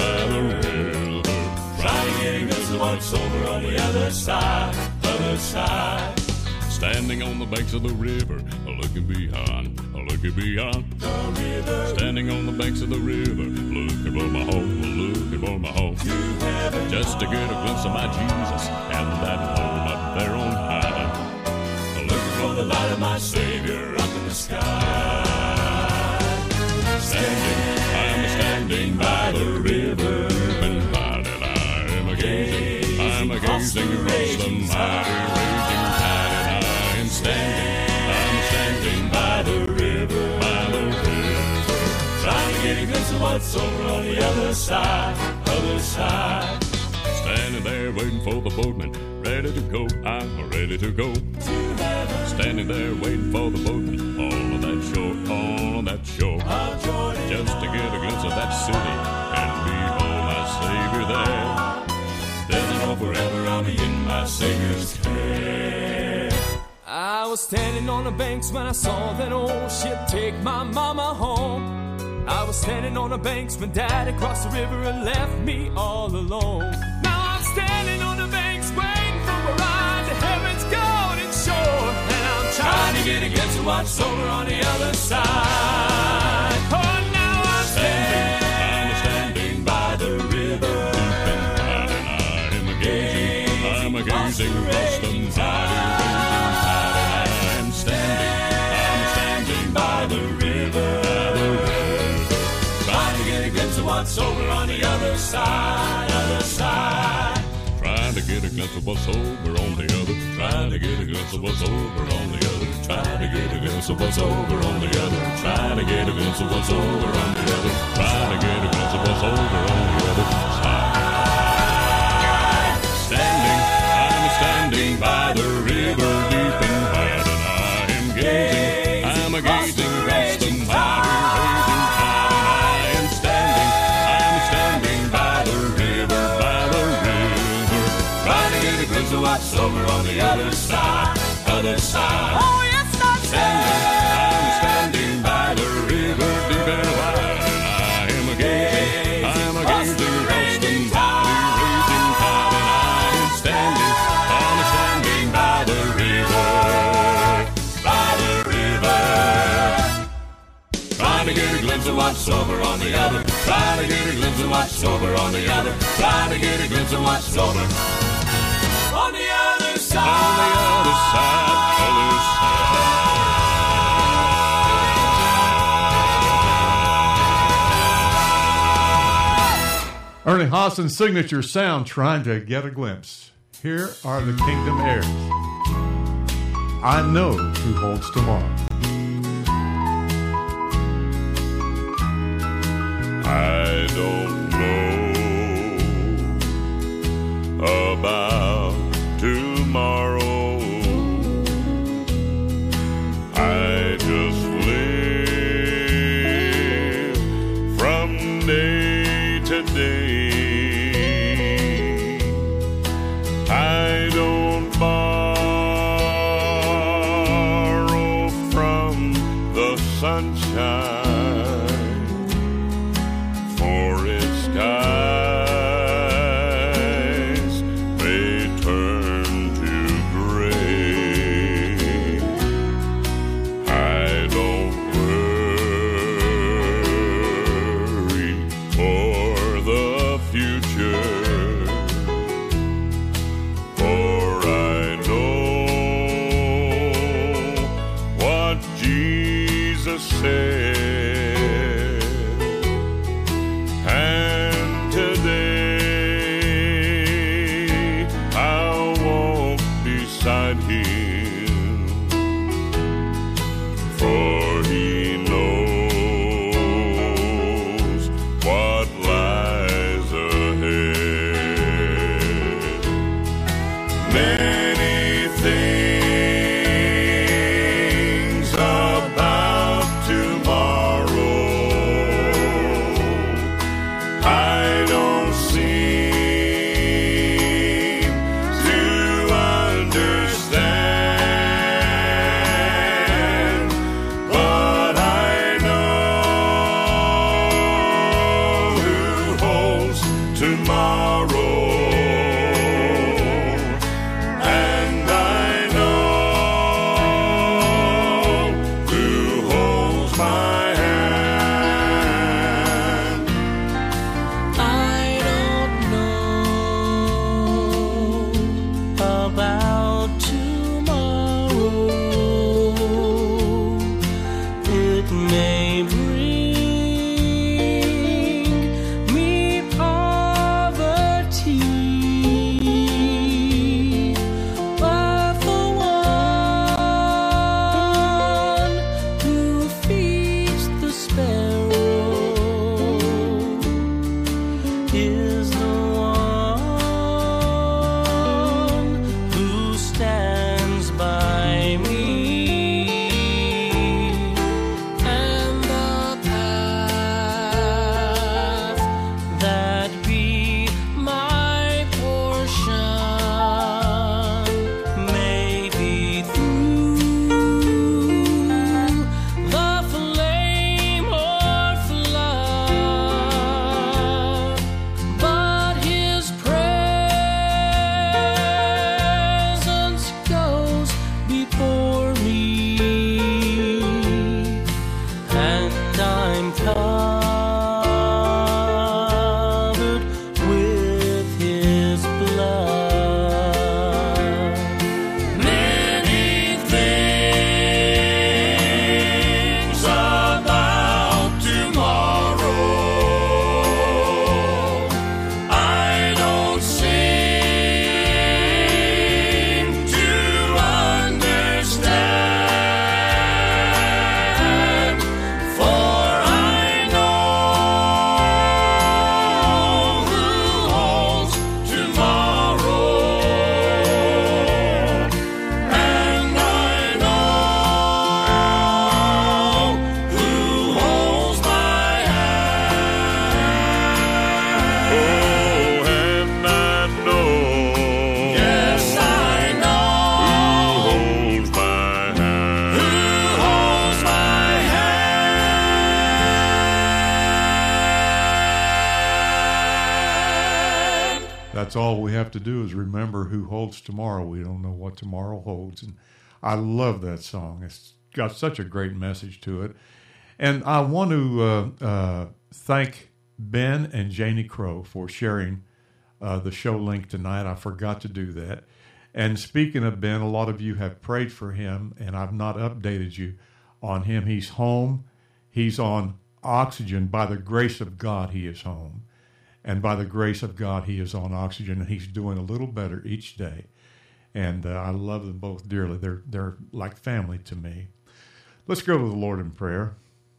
trying to see what's over on the other side. Standing on the banks of the river, looking beyond the river. Standing on the banks of the river, looking for my home, just to get a glimpse of my Jesus and that home up there on high. Looking for the light of my Savior up in the sky. I'm standing by the river, and parted I'm a-gazing across the mighty raging tide. what's over on the other side, other side. Standing there waiting for the boatman, ready to go, I'm ready to go. Standing there waiting for the boatman, all on that shore, all on that shore. Just to get a glimpse of that city and behold my Savior there. There's an hope forever, I'll be in my Savior's care. I was standing on the banks when I saw that old ship take my mama home. I was standing on the banks when Daddy crossed the river and left me all alone. Now I'm standing on the banks waiting for a ride to heaven's golden shore. And I'm trying to get a glimpse of what's over on the other side. Oh, now I'm standing by the river, deep and wide, and I'm gazing across the mighty raging tide. I'm standing by the river, trying to get a glimpse of what's over on the other side, other side. Trying to get a glimpse of what's over on the other. Trying to get a glimpse of what's over on the other. Trying to get a glimpse of what's over on the other. Trying to get a glimpse of what's over on the other. Trying to get a glimpse of what's over on the other side. I'm standing by the river deep and wide, and I'm gazing across the mighty raging tide. I'm standing by the river, trying to get a glimpse of what's over on the other side, other side. Oh, yes, I'm standing by the river deep and wide, and I'm gazing across the mighty raging tide, and I'm standing by the river, trying to get a glimpse of what's over on the other, trying to get a glimpse of what's over on the other, trying to get a glimpse of what's over on the other side, on the other side, other side. Ernie Hawson's signature sound, Trying to Get a Glimpse. Here are the Kingdom Heirs. I know who holds tomorrow. I don't know about tomorrow. I just live from day to day. I don't borrow from the sunshine. That's all we have to do is remember who holds tomorrow. We don't know what tomorrow holds. And I love that song. It's got such a great message to it. And I want to thank Ben and Janie Crow for sharing the show link tonight. I forgot to do that. And speaking of Ben, a lot of you have prayed for him, and I've not updated you on him. He's home. He's on oxygen. By the grace of God, he is home. And by the grace of God, he is on oxygen, and he's doing a little better each day. And I love them both dearly. They're like family to me. Let's go to the Lord in prayer.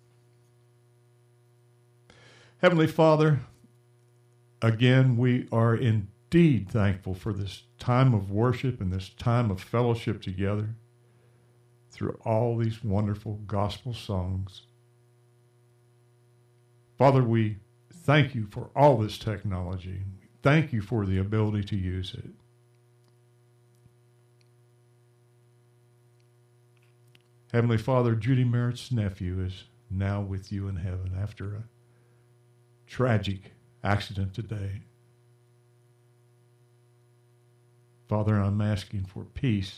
Heavenly Father, again, we are indeed thankful for this time of worship and this time of fellowship together through all these wonderful gospel songs. Father, we thank you for all this technology. Thank you for the ability to use it. Heavenly Father, Judy Merritt's nephew is now with you in heaven after a tragic accident today. Father, I'm asking for peace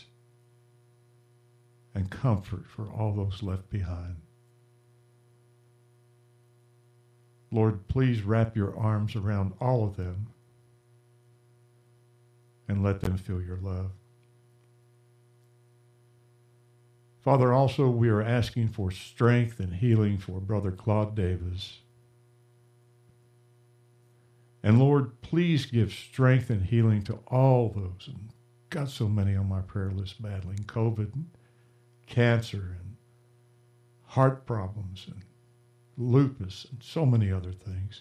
and comfort for all those left behind. Lord, please wrap your arms around all of them and let them feel your love. Father, also we are asking for strength and healing for Brother Claude Davis. And Lord, please give strength and healing to all those, and got so many on my prayer list battling COVID, and cancer, and heart problems, and lupus, and so many other things.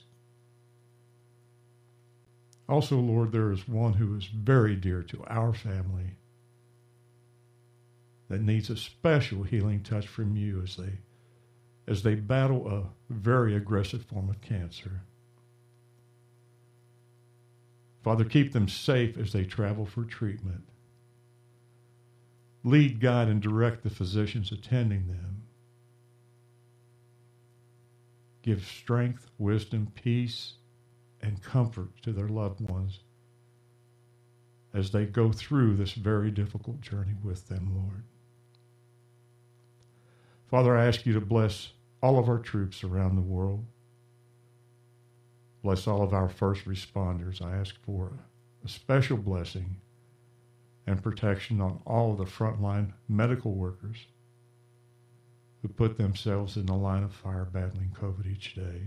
Also, Lord, there is one who is very dear to our family that needs a special healing touch from you as they battle a very aggressive form of cancer. Father, keep them safe as they travel for treatment. Lead, guide, and direct the physicians attending them. Give strength, wisdom, peace, and comfort to their loved ones as they go through this very difficult journey with them, Lord. Father, I ask you to bless all of our troops around the world. Bless all of our first responders. I ask for a special blessing and protection on all of the frontline medical workers who put themselves in the line of fire battling COVID each day.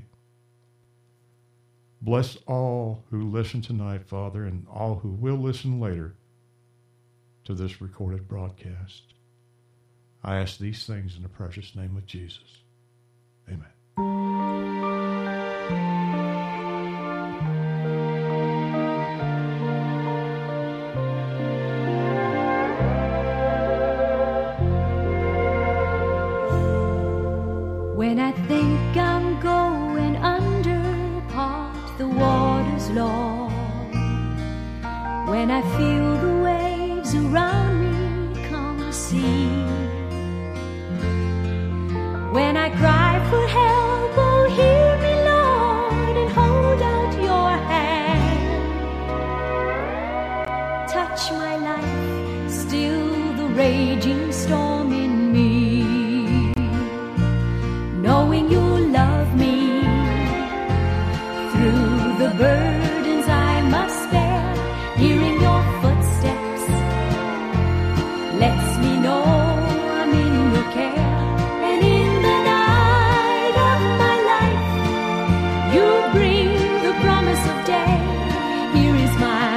Bless all who listen tonight, Father, and all who will listen later to this recorded broadcast. I ask these things in the precious name of Jesus. Amen. When I think I'm going under, part the waters, Lord. When I feel the waves around me come to sea. When I cry for help, oh hear me, Lord, and hold out your hand. Touch my life, still the raging storm in me. Knowing you love me through the burdens I must bear, hearing your footsteps lets me know I'm in your care. And in the night of my life, you bring the promise of day. Here is my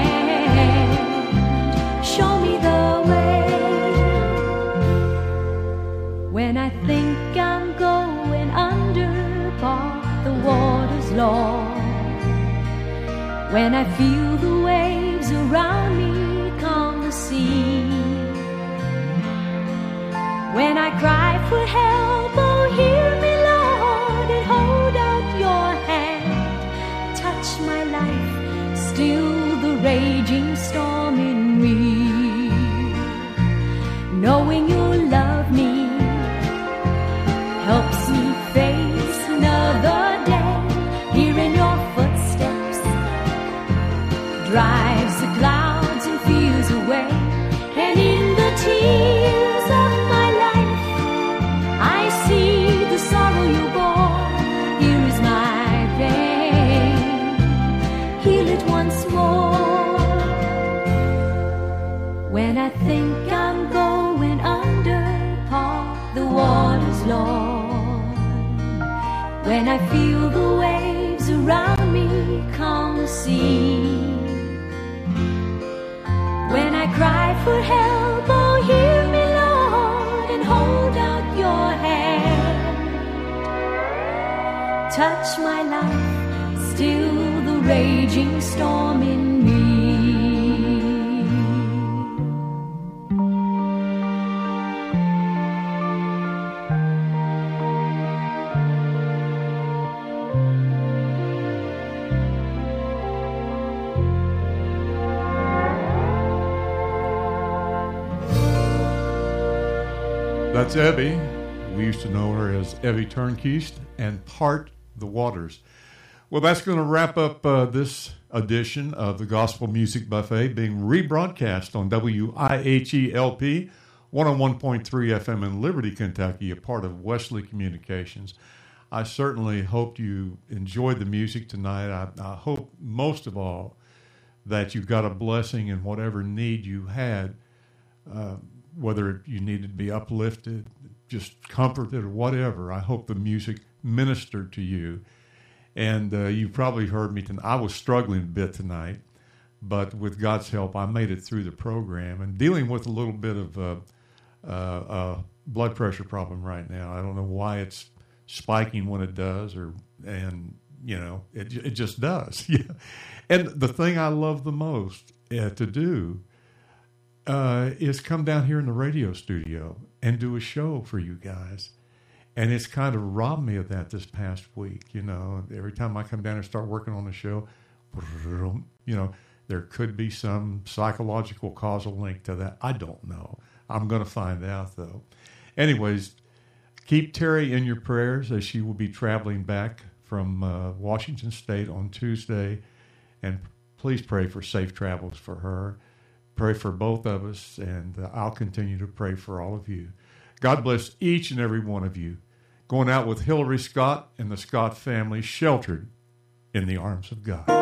hand, show me the way. When I think I'm going under, part the waters, Lord. When I feel the waves around me calm the sea. When I cry for help, oh hear me, Lord, and hold out your hand. Touch my life, still the raging storm in me. Knowing you love me helps me face another day. Hearing your footsteps when I feel the waves around me come see. When I cry for help, oh hear me, Lord, and hold out your hand. Touch my life, still the raging storm in me. That's Evie. We used to know her as Evie Turnkeist and Part the Waters. Well, that's going to wrap up this edition of the Gospel Music Buffet, being rebroadcast on WIHELP 101.3 FM in Liberty, Kentucky, a part of Wesley Communications. I certainly hope you enjoyed the music tonight. I hope most of all that you got a blessing in whatever need you had, whether you needed to be uplifted, just comforted, or whatever. I hope the music ministered to you. And you probably heard me tonight. I was struggling a bit tonight, but with God's help, I made it through the program and dealing with a little bit of blood pressure problem right now. I don't know why it's spiking when it does, and it just does. Yeah. And the thing I love the most to do is come down here in the radio studio and do a show for you guys. And it's kind of robbed me of that this past week. Every time I come down and start working on the show, there could be some psychological causal link to that. I don't know. I'm going to find out, though. Anyways, keep Terry in your prayers as she will be traveling back from Washington State on Tuesday. And please pray for safe travels for her. Pray for both of us, and I'll continue to pray for all of you. God bless each and every one of you. Going out with Hillary Scott and the Scott family, sheltered in the arms of God.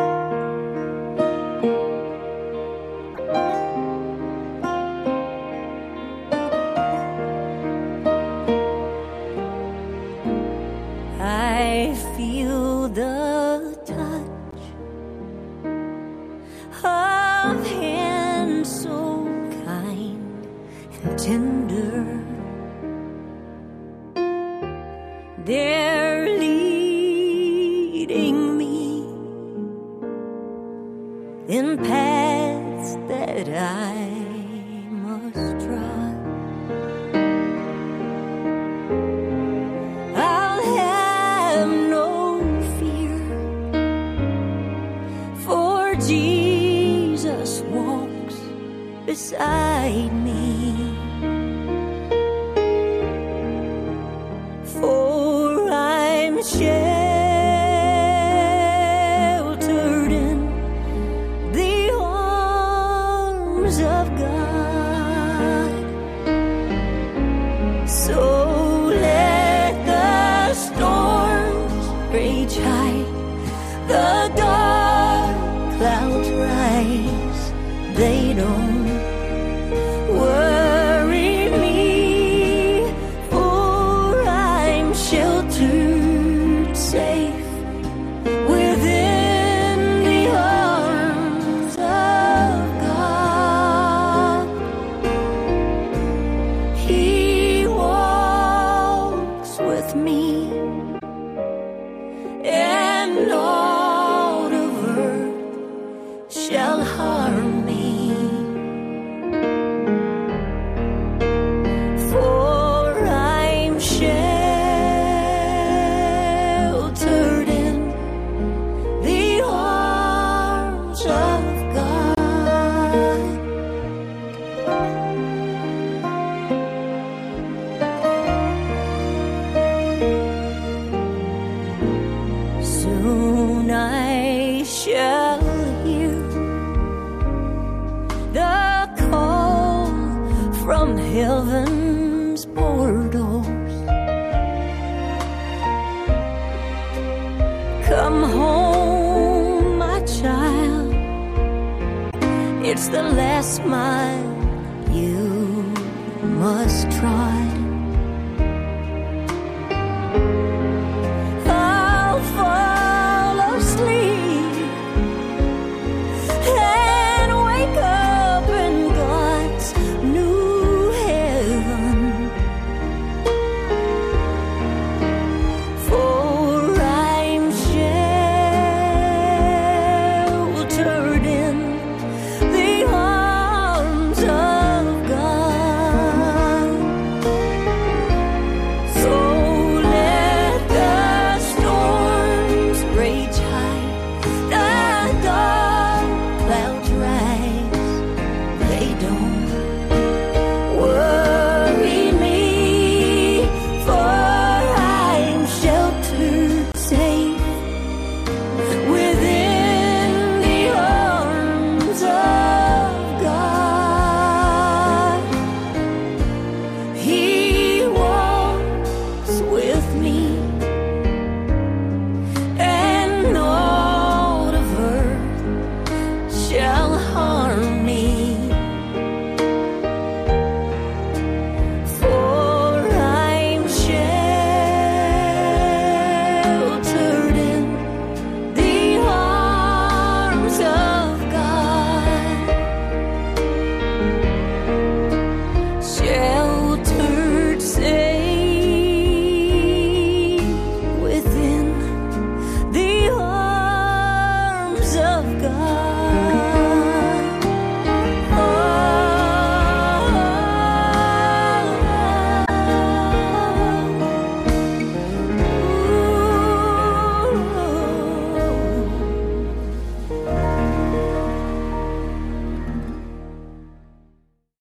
I feel the touch of hands so kind and tender. They're leading me in paths that I must trod. I'll have no fear, for Jesus walks beside me. Sheltered in the arms of God. So let the storms rage high, the dark clouds rise, they don't worry me, for I'm sheltered safe within the arms of God. He walks with me, and naught of earth shall harm me. For I'm sheltered in the arms of God. Soon I shall hear the call from heaven's portals. Come home, my child. It's the last mile you must try.